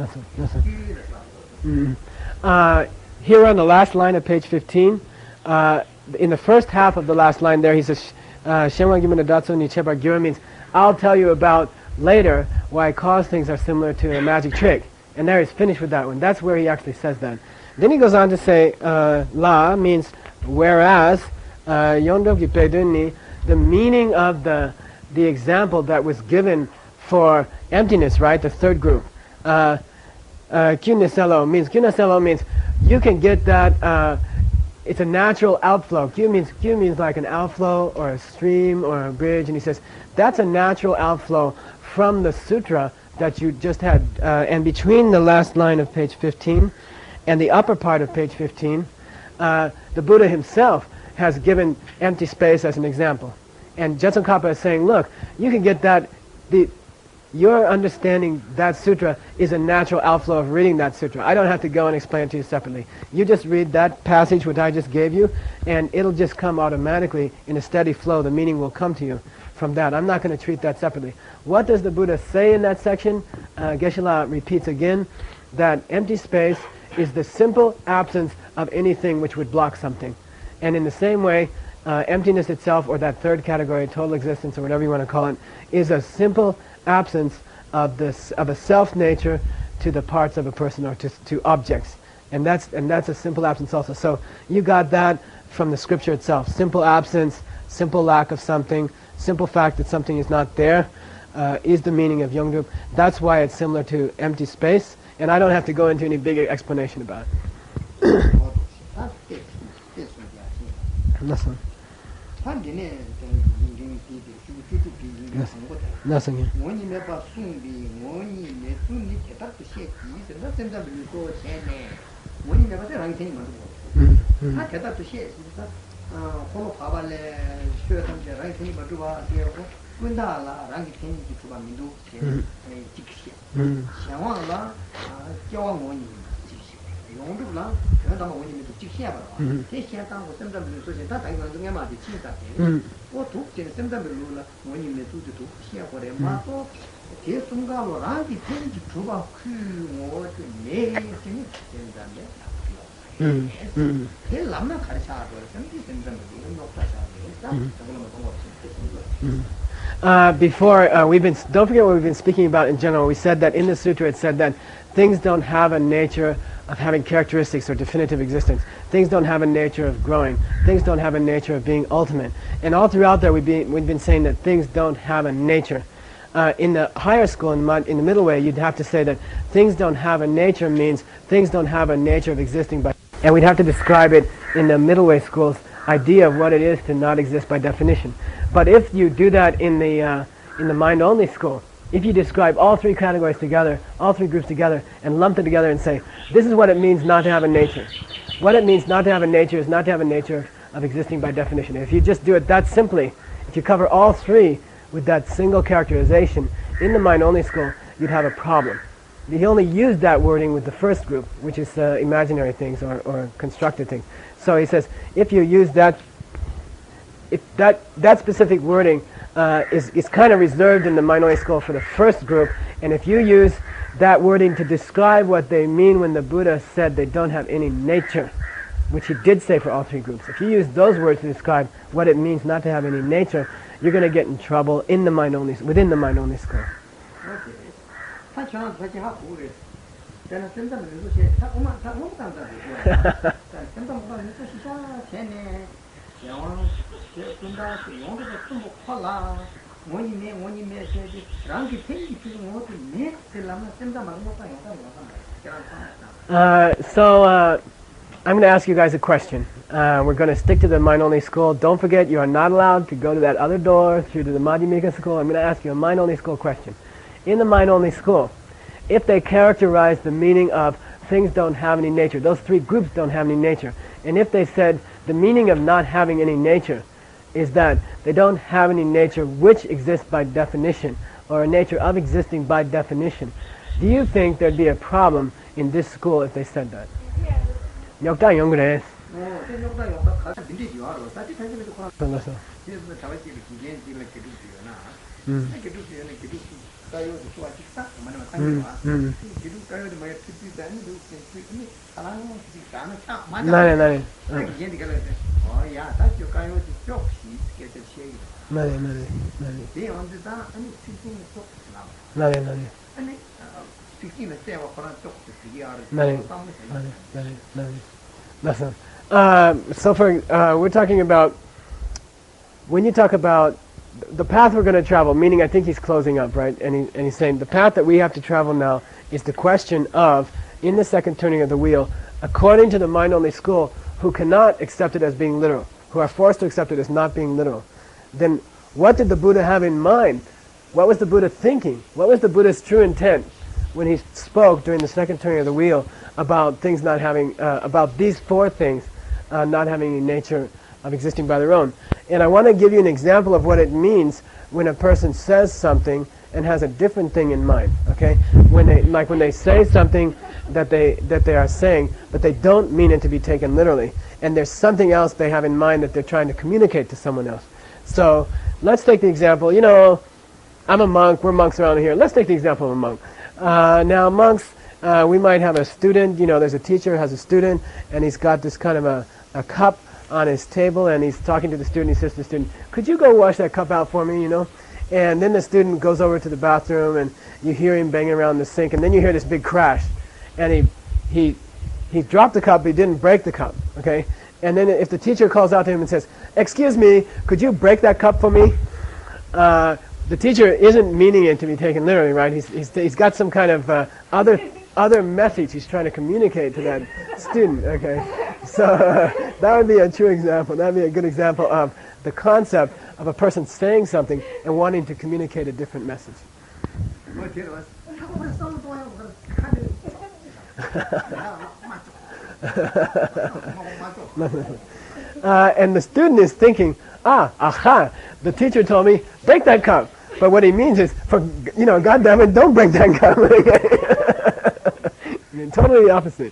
Here on the last line of page 15, in the first half of the last line there, he says, Shenwan Gimana Datsu Ni Chebar Gyura means, I'll tell you about later why cause things are similar to a magic trick. And there he's finished with that one. That's where he actually says that. Then he goes on to say, La means whereas, Yondok Yipedun Ni, the meaning of the example that was given for emptiness, right, the third group. Kyuniselo means you can get that, it's a natural outflow. Kyu means like an outflow or a stream or a bridge, and he says that's a natural outflow from the sutra that you just had. And between the last line of page 15 and the upper part of page 15, the Buddha himself has given empty space as an example. And Jetsun Kappa is saying, look, you can get that, your understanding that sutra is a natural outflow of reading that sutra. I don't have to go and explain it to you separately. You just read that passage which I just gave you, and it'll just come automatically in a steady flow. The meaning will come to you from that. I'm not going to treat that separately. What does the Buddha say in that section? Geshe-la repeats again that empty space is the simple absence of anything which would block something. And in the same way, emptiness itself, or that third category, total existence, or whatever you want to call it, is a simple absence of a self nature to the parts of a person or to objects, and that's a simple absence also. So you got that from the scripture itself. Simple absence, simple lack of something, simple fact that something is not there is the meaning of Yongdrup. That's why it's similar to empty space, and I don't have to go into any bigger explanation about it. Listen. Nothing. Before don't forget what we've been speaking about in general. We said that in the sutra it said that things don't have a nature of having characteristics or definitive existence. Things don't have a nature of growing. Things don't have a nature of being ultimate. And all throughout there we've been saying that things don't have a nature. In the higher school, in the middle way, you'd have to say that things don't have a nature means things don't have a nature of existing by, and we'd have to describe it in the middle way school's idea of what it is to not exist by definition. But if you do that in the mind-only school, if you describe all three categories together, all three groups together, and lump them together and say, this is what it means not to have a nature. What it means not to have a nature is not to have a nature of existing by definition. If you just do it that simply, if you cover all three with that single characterization in the mind-only school, you'd have a problem. He only used that wording with the first group, which is imaginary things or constructed things. So he says, if you use that, if that specific wording is kind of reserved in the mind-only school for the first group, and if you use that wording to describe what they mean when the Buddha said they don't have any nature, which he did say for all three groups, if you use those words to describe what it means not to have any nature, you're going to get in trouble in the within the mind-only school. 샤왕 군다 용도 좀 팔라 원이네 랑기 팽이 지금 어디 네 들라면 쌤다 말고 So I'm going to ask you guys a question. We're going to stick to the mind-only school. Don't forget, you are not allowed to go to that other door through to the Madhyamika school. I'm going to ask you a mind-only school question. In the mind-only school, if they characterize the meaning of things don't have any nature, those three groups don't have any nature, and if they said the meaning of not having any nature is that they don't have any nature which exists by definition, or a nature of existing by definition, do you think there'd be a problem in this school if they said that? 역당 연구래. So we're talking about, when you talk about the path we're going to travel, meaning I think he's closing up, right? And he's saying the path that we have to travel now is the question of, in the second turning of the wheel, according to the mind-only school, who cannot accept it as being literal, who are forced to accept it as not being literal, then what did the Buddha have in mind? What was the Buddha thinking? What was the Buddha's true intent when he spoke during the second turning of the wheel about things not having, about these four things not having any nature of existing by their own? And I want to give you an example of what it means when a person says something and has a different thing in mind. Okay, when they say something that they are saying, but they don't mean it to be taken literally, and there's something else they have in mind that they're trying to communicate to someone else. So let's take the example. You know, I'm a monk. We're monks around here. Let's take the example of a monk. Now, monks, we might have a student. You know, there's a teacher who has a student, and he's got this kind of a cup on his table, and he's talking to the student. He says to the student, "Could you go wash that cup out for me?" You know, and then the student goes over to the bathroom, and you hear him banging around the sink, and then you hear this big crash, and he dropped the cup, but he didn't break the cup. Okay, and then if the teacher calls out to him and says, "Excuse me, could you break that cup for me?" The teacher isn't meaning it to be taken literally, right? He's got some kind of other message he's trying to communicate to that student. Okay, so that would be a true example. That would be a good example of the concept of a person saying something and wanting to communicate a different message. And the student is thinking, aha, the teacher told me, break that cup. But what he means is, God damn it, don't break that cup. Totally the opposite.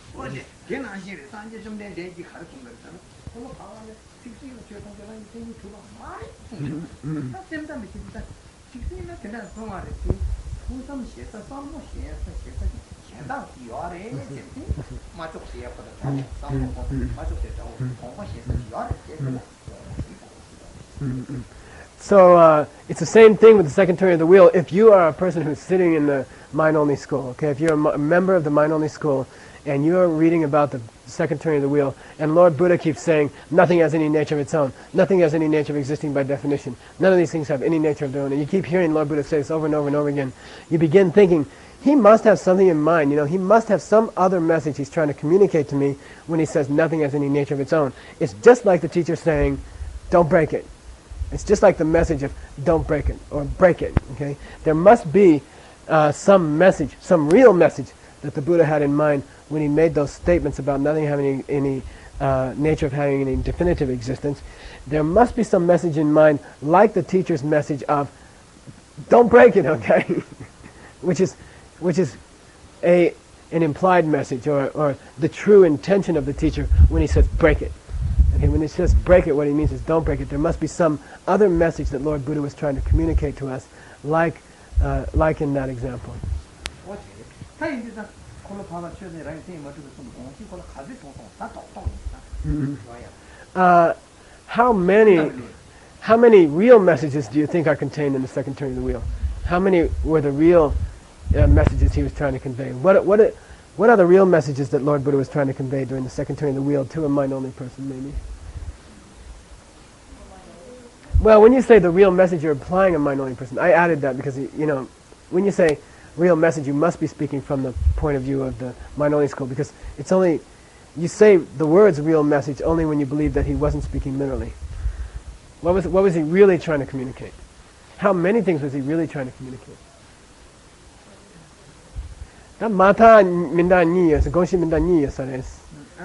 So it's the same thing with the second turning of the wheel. If you are a person who's sitting in the mind-only school, okay, if you're a member of the mind-only school and you're reading about the second turning of the wheel, and Lord Buddha keeps saying, nothing has any nature of its own, nothing has any nature of existing by definition, none of these things have any nature of their own, and you keep hearing Lord Buddha say this over and over and over again, you begin thinking, he must have something in mind, he must have some other message he's trying to communicate to me when he says nothing has any nature of its own. It's just like the teacher saying, don't break it. It's just like the message of don't break it, or break it, okay? There must be some message, some real message that the Buddha had in mind when he made those statements about nothing having any nature of having any definitive existence. There must be some message in mind, like the teacher's message of don't break it, okay? which is an implied message, or the true intention of the teacher when he says break it. Okay, when he says break it, what he means is don't break it. There must be some other message that Lord Buddha was trying to communicate to us, like in that example. How many real messages do you think are contained in the second turning of the wheel? How many were the real messages he was trying to convey? What are the real messages that Lord Buddha was trying to convey during the second turning of the wheel to a mind-only person, maybe? Well, when you say the real message, you're implying a mind-only person. I added that because, when you say real message, you must be speaking from the point of view of the mind-only school, because it's only, you say the words real message only when you believe that he wasn't speaking literally. What was he really trying to communicate? How many things was he really trying to communicate? That mata minda niya, so goshi minda niya sares.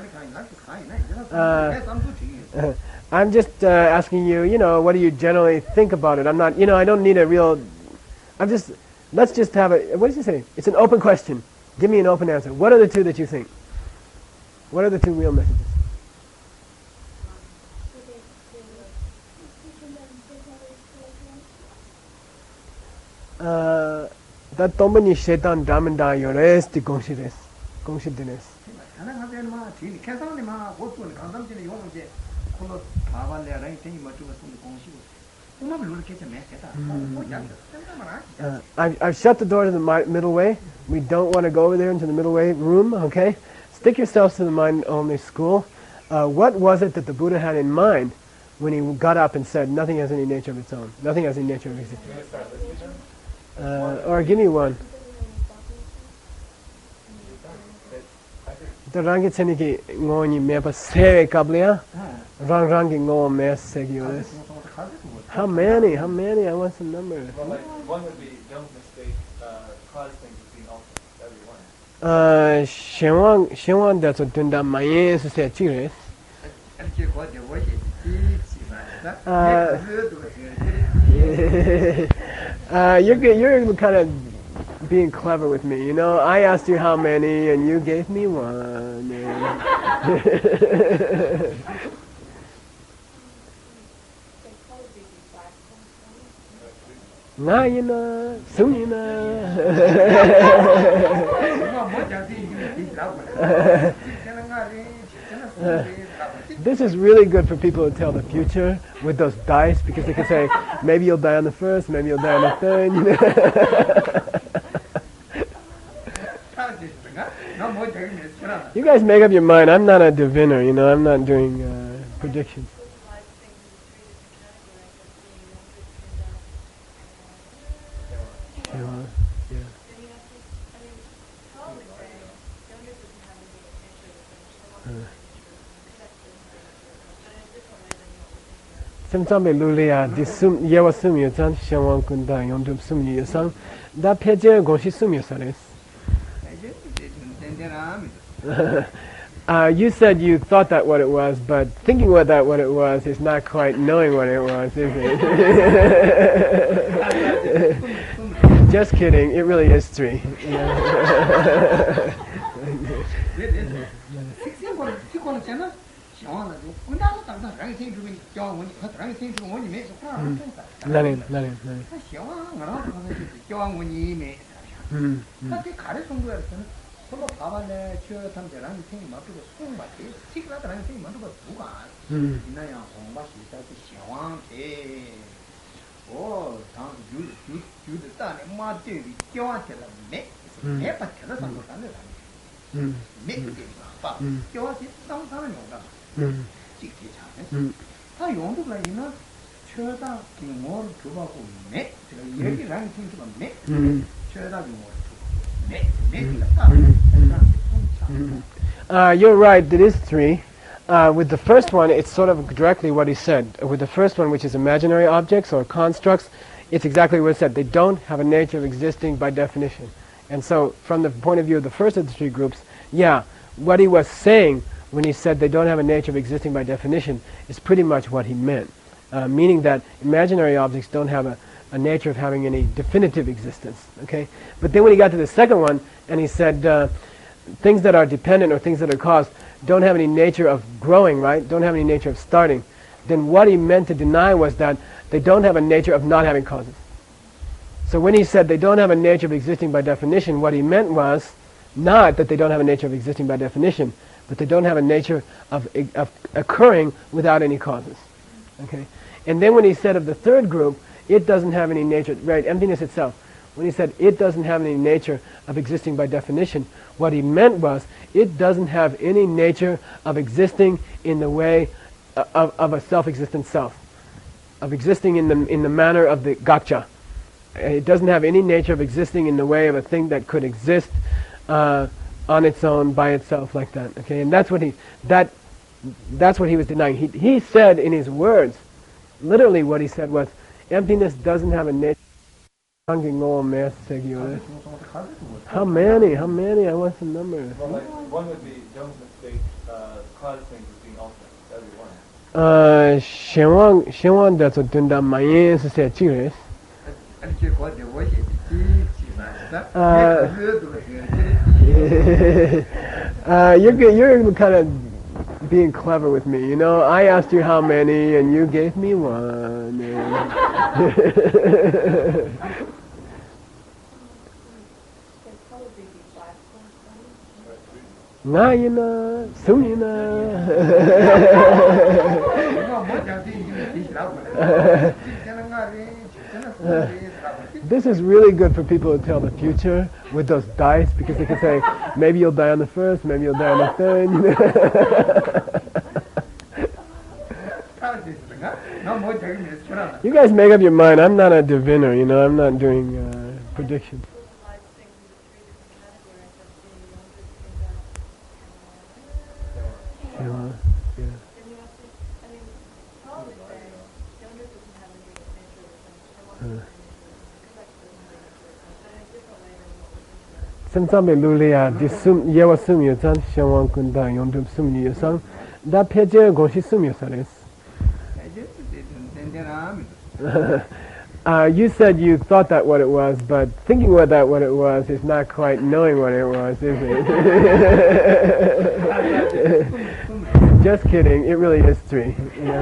I'm just asking you, what do you generally think about it? I'm not, I don't need a real, let's just have what did you say? It's an open question. Give me an open answer. What are the two that you think? What are the two real messages? That tomani shetan damanda yores di gongshi desu. Gongshi desu. I've shut the door to the middle way. We don't want to go over there into the middle way room, okay? Stick yourselves to the mind-only school. What was it that the Buddha had in mind when he got up and said, nothing has any nature of its own? Nothing has any nature of existence. Or give me one. The rangi tseniki ngoni mepa sewe kablia, rangi ngo me segiones. How many? I want some numbers. One would be don't mistake cause things as being ultimate. Shenwang that's a dunda mayen se se chires. You're kind of being clever with me, I asked you how many and you gave me one. This is really good for people who tell the future with those dice, because they can say, maybe you'll die on the first, maybe you'll die on the third. You guys make up your mind. I'm not a diviner, I'm not doing predictions. Semsambe lulia di yewa sumyo zan shenwan kunda yongdum sumyo yosang da peje gongshi sumyo sares. You said you thought that what it was, but thinking what it was is not quite knowing what it was, is it? Just kidding, it really is 3. You're right, it is 3. With the first one, it's sort of directly what he said. With the first one, which is imaginary objects or constructs, it's exactly what it said. They don't have a nature of existing by definition. And so, from the point of view of the first of the 3 groups, what he was saying when he said they don't have a nature of existing by definition is pretty much what he meant. Meaning that imaginary objects don't have a nature of having any definitive existence. Okay? But then when he got to the second one, and he said things that are dependent or things that are caused don't have any nature of growing, right? Don't have any nature of starting. Then what he meant to deny was that they don't have a nature of not having causes. So when he said they don't have a nature of existing by definition, what he meant was not that they don't have a nature of existing by definition, but they don't have a nature of occurring without any causes. Okay? And then when he said of the third group, it doesn't have any nature, right, emptiness itself. When he said it doesn't have any nature of existing by definition, what he meant was it doesn't have any nature of existing in the way of a self-existent self. of existing in the manner of the gotcha. It doesn't have any nature of existing in the way of a thing that could exist on its own by itself like that. Okay, and that's what he was denying. He said in his words, literally what he said was, emptiness doesn't have a nature. How many? I want some numbers. Well, like, one would be don't mistake cause things as being ultimate. That would be one. ရှင်ဝတဲ့ဆိုတင်တာမယင်းဆက်ဆက်ကြည့်ရယ် You're kind of being clever with me, you know. I asked you how many, and you gave me one. Nah, you know, soon you know. This is really good for people who tell the future with those dice, because they can say, maybe you'll die on the first, maybe you'll die on the third. You guys make up your mind. I'm not a diviner, you know. I'm not doing predictions. Sometimes Lulia, this sum yewa sum yutan, Shawan Kunda, Yondum sum yusang, that picture go she sum yusaris. You said you thought that what it was, but thinking what it was is not quite knowing what it was, is it? Just kidding, it really is 3.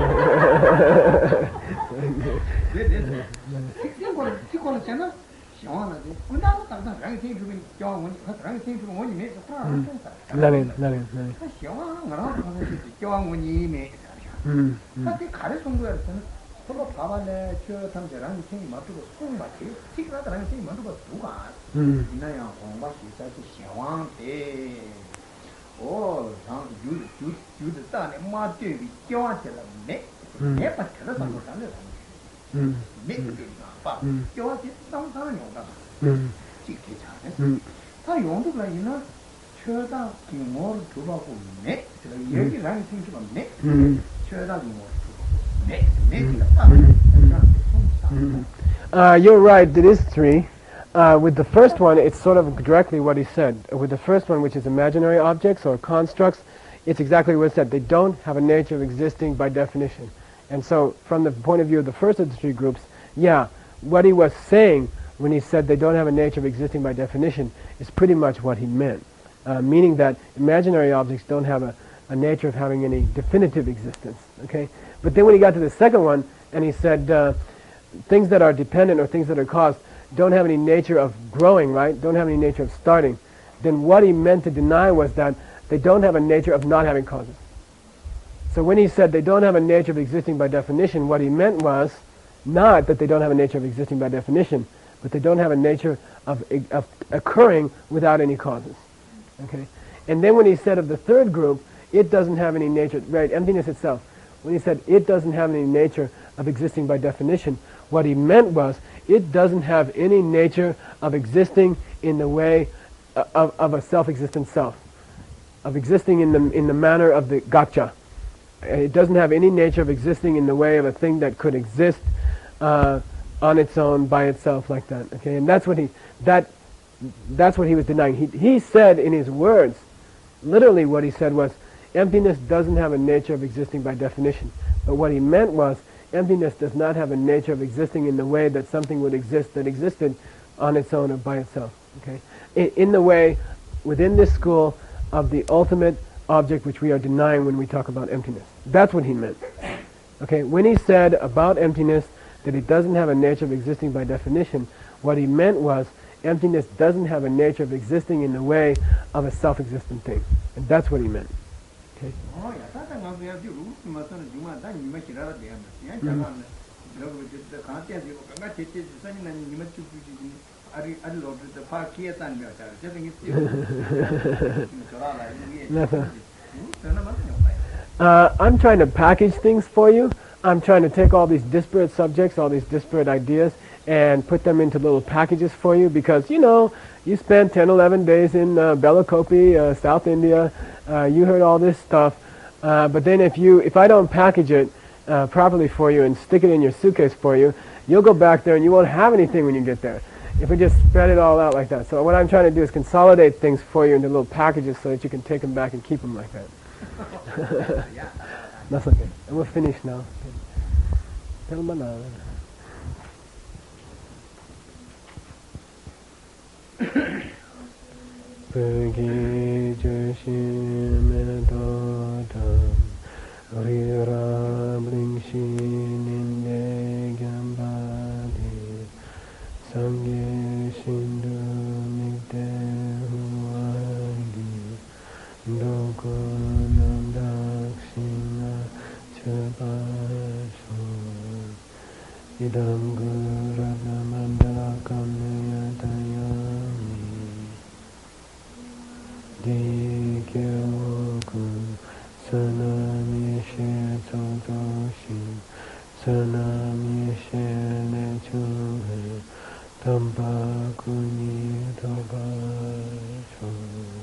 You're right, it is 3. With the first one, it's sort of directly what he said. With the first one, which is imaginary objects or constructs, it's exactly what it said. They don't have a nature of existing by definition. And so, from the point of view of the first of the 3 groups, yeah, what he was saying when he said they don't have a nature of existing by definition is pretty much what he meant. Meaning that imaginary objects don't have a nature of having any definitive existence. Okay? But then when he got to the second one, and he said things that are dependent or things that are caused don't have any nature of growing, right? Don't have any nature of starting. Then what he meant to deny was that they don't have a nature of not having causes. So when he said they don't have a nature of existing by definition, what he meant was not that they don't have a nature of existing by definition, but they don't have a nature of occurring without any causes. Okay? And then when he said of the third group, it doesn't have any nature, right, emptiness itself. When he said it doesn't have any nature of existing by definition, what he meant was it doesn't have any nature of existing in the way of a self-existent self, of existing in the manner of the gotcha. It doesn't have any nature of existing in the way of a thing that could exist on its own by itself like that. Okay, and that's what he was denying. He said in his words, literally what he said was, emptiness doesn't have a nature of existing by definition. But what he meant was, emptiness does not have a nature of existing in the way that something would exist that existed on its own or by itself. Okay, in the way within this school of the ultimate object which we are denying when we talk about emptiness. That's what he meant. Okay, when he said about emptiness that it doesn't have a nature of existing by definition, what he meant was emptiness doesn't have a nature of existing in the way of a self-existent thing. And that's what he meant. Okay. I'm trying to package things for you. I'm trying to take all these disparate subjects, all these disparate ideas, and put them into little packages for you because, you spent 10, 11 days in Belakopi, South India, you heard all this stuff, but then if I don't package it properly for you and stick it in your suitcase for you, you'll go back there and you won't have anything when you get there. If we just spread it all out like that. So what I'm trying to do is consolidate things for you into little packages so that you can take them back and keep them like that. That's okay. And we're finished now. Sangye Shindu Mikde Huangi Doko Namdakshina Chapasho Idam Gurana Mandala Kamyatayami Dikyoku Sanami Shetotoshin Sanami Shelechuhe Tampa Kuni Toba Chon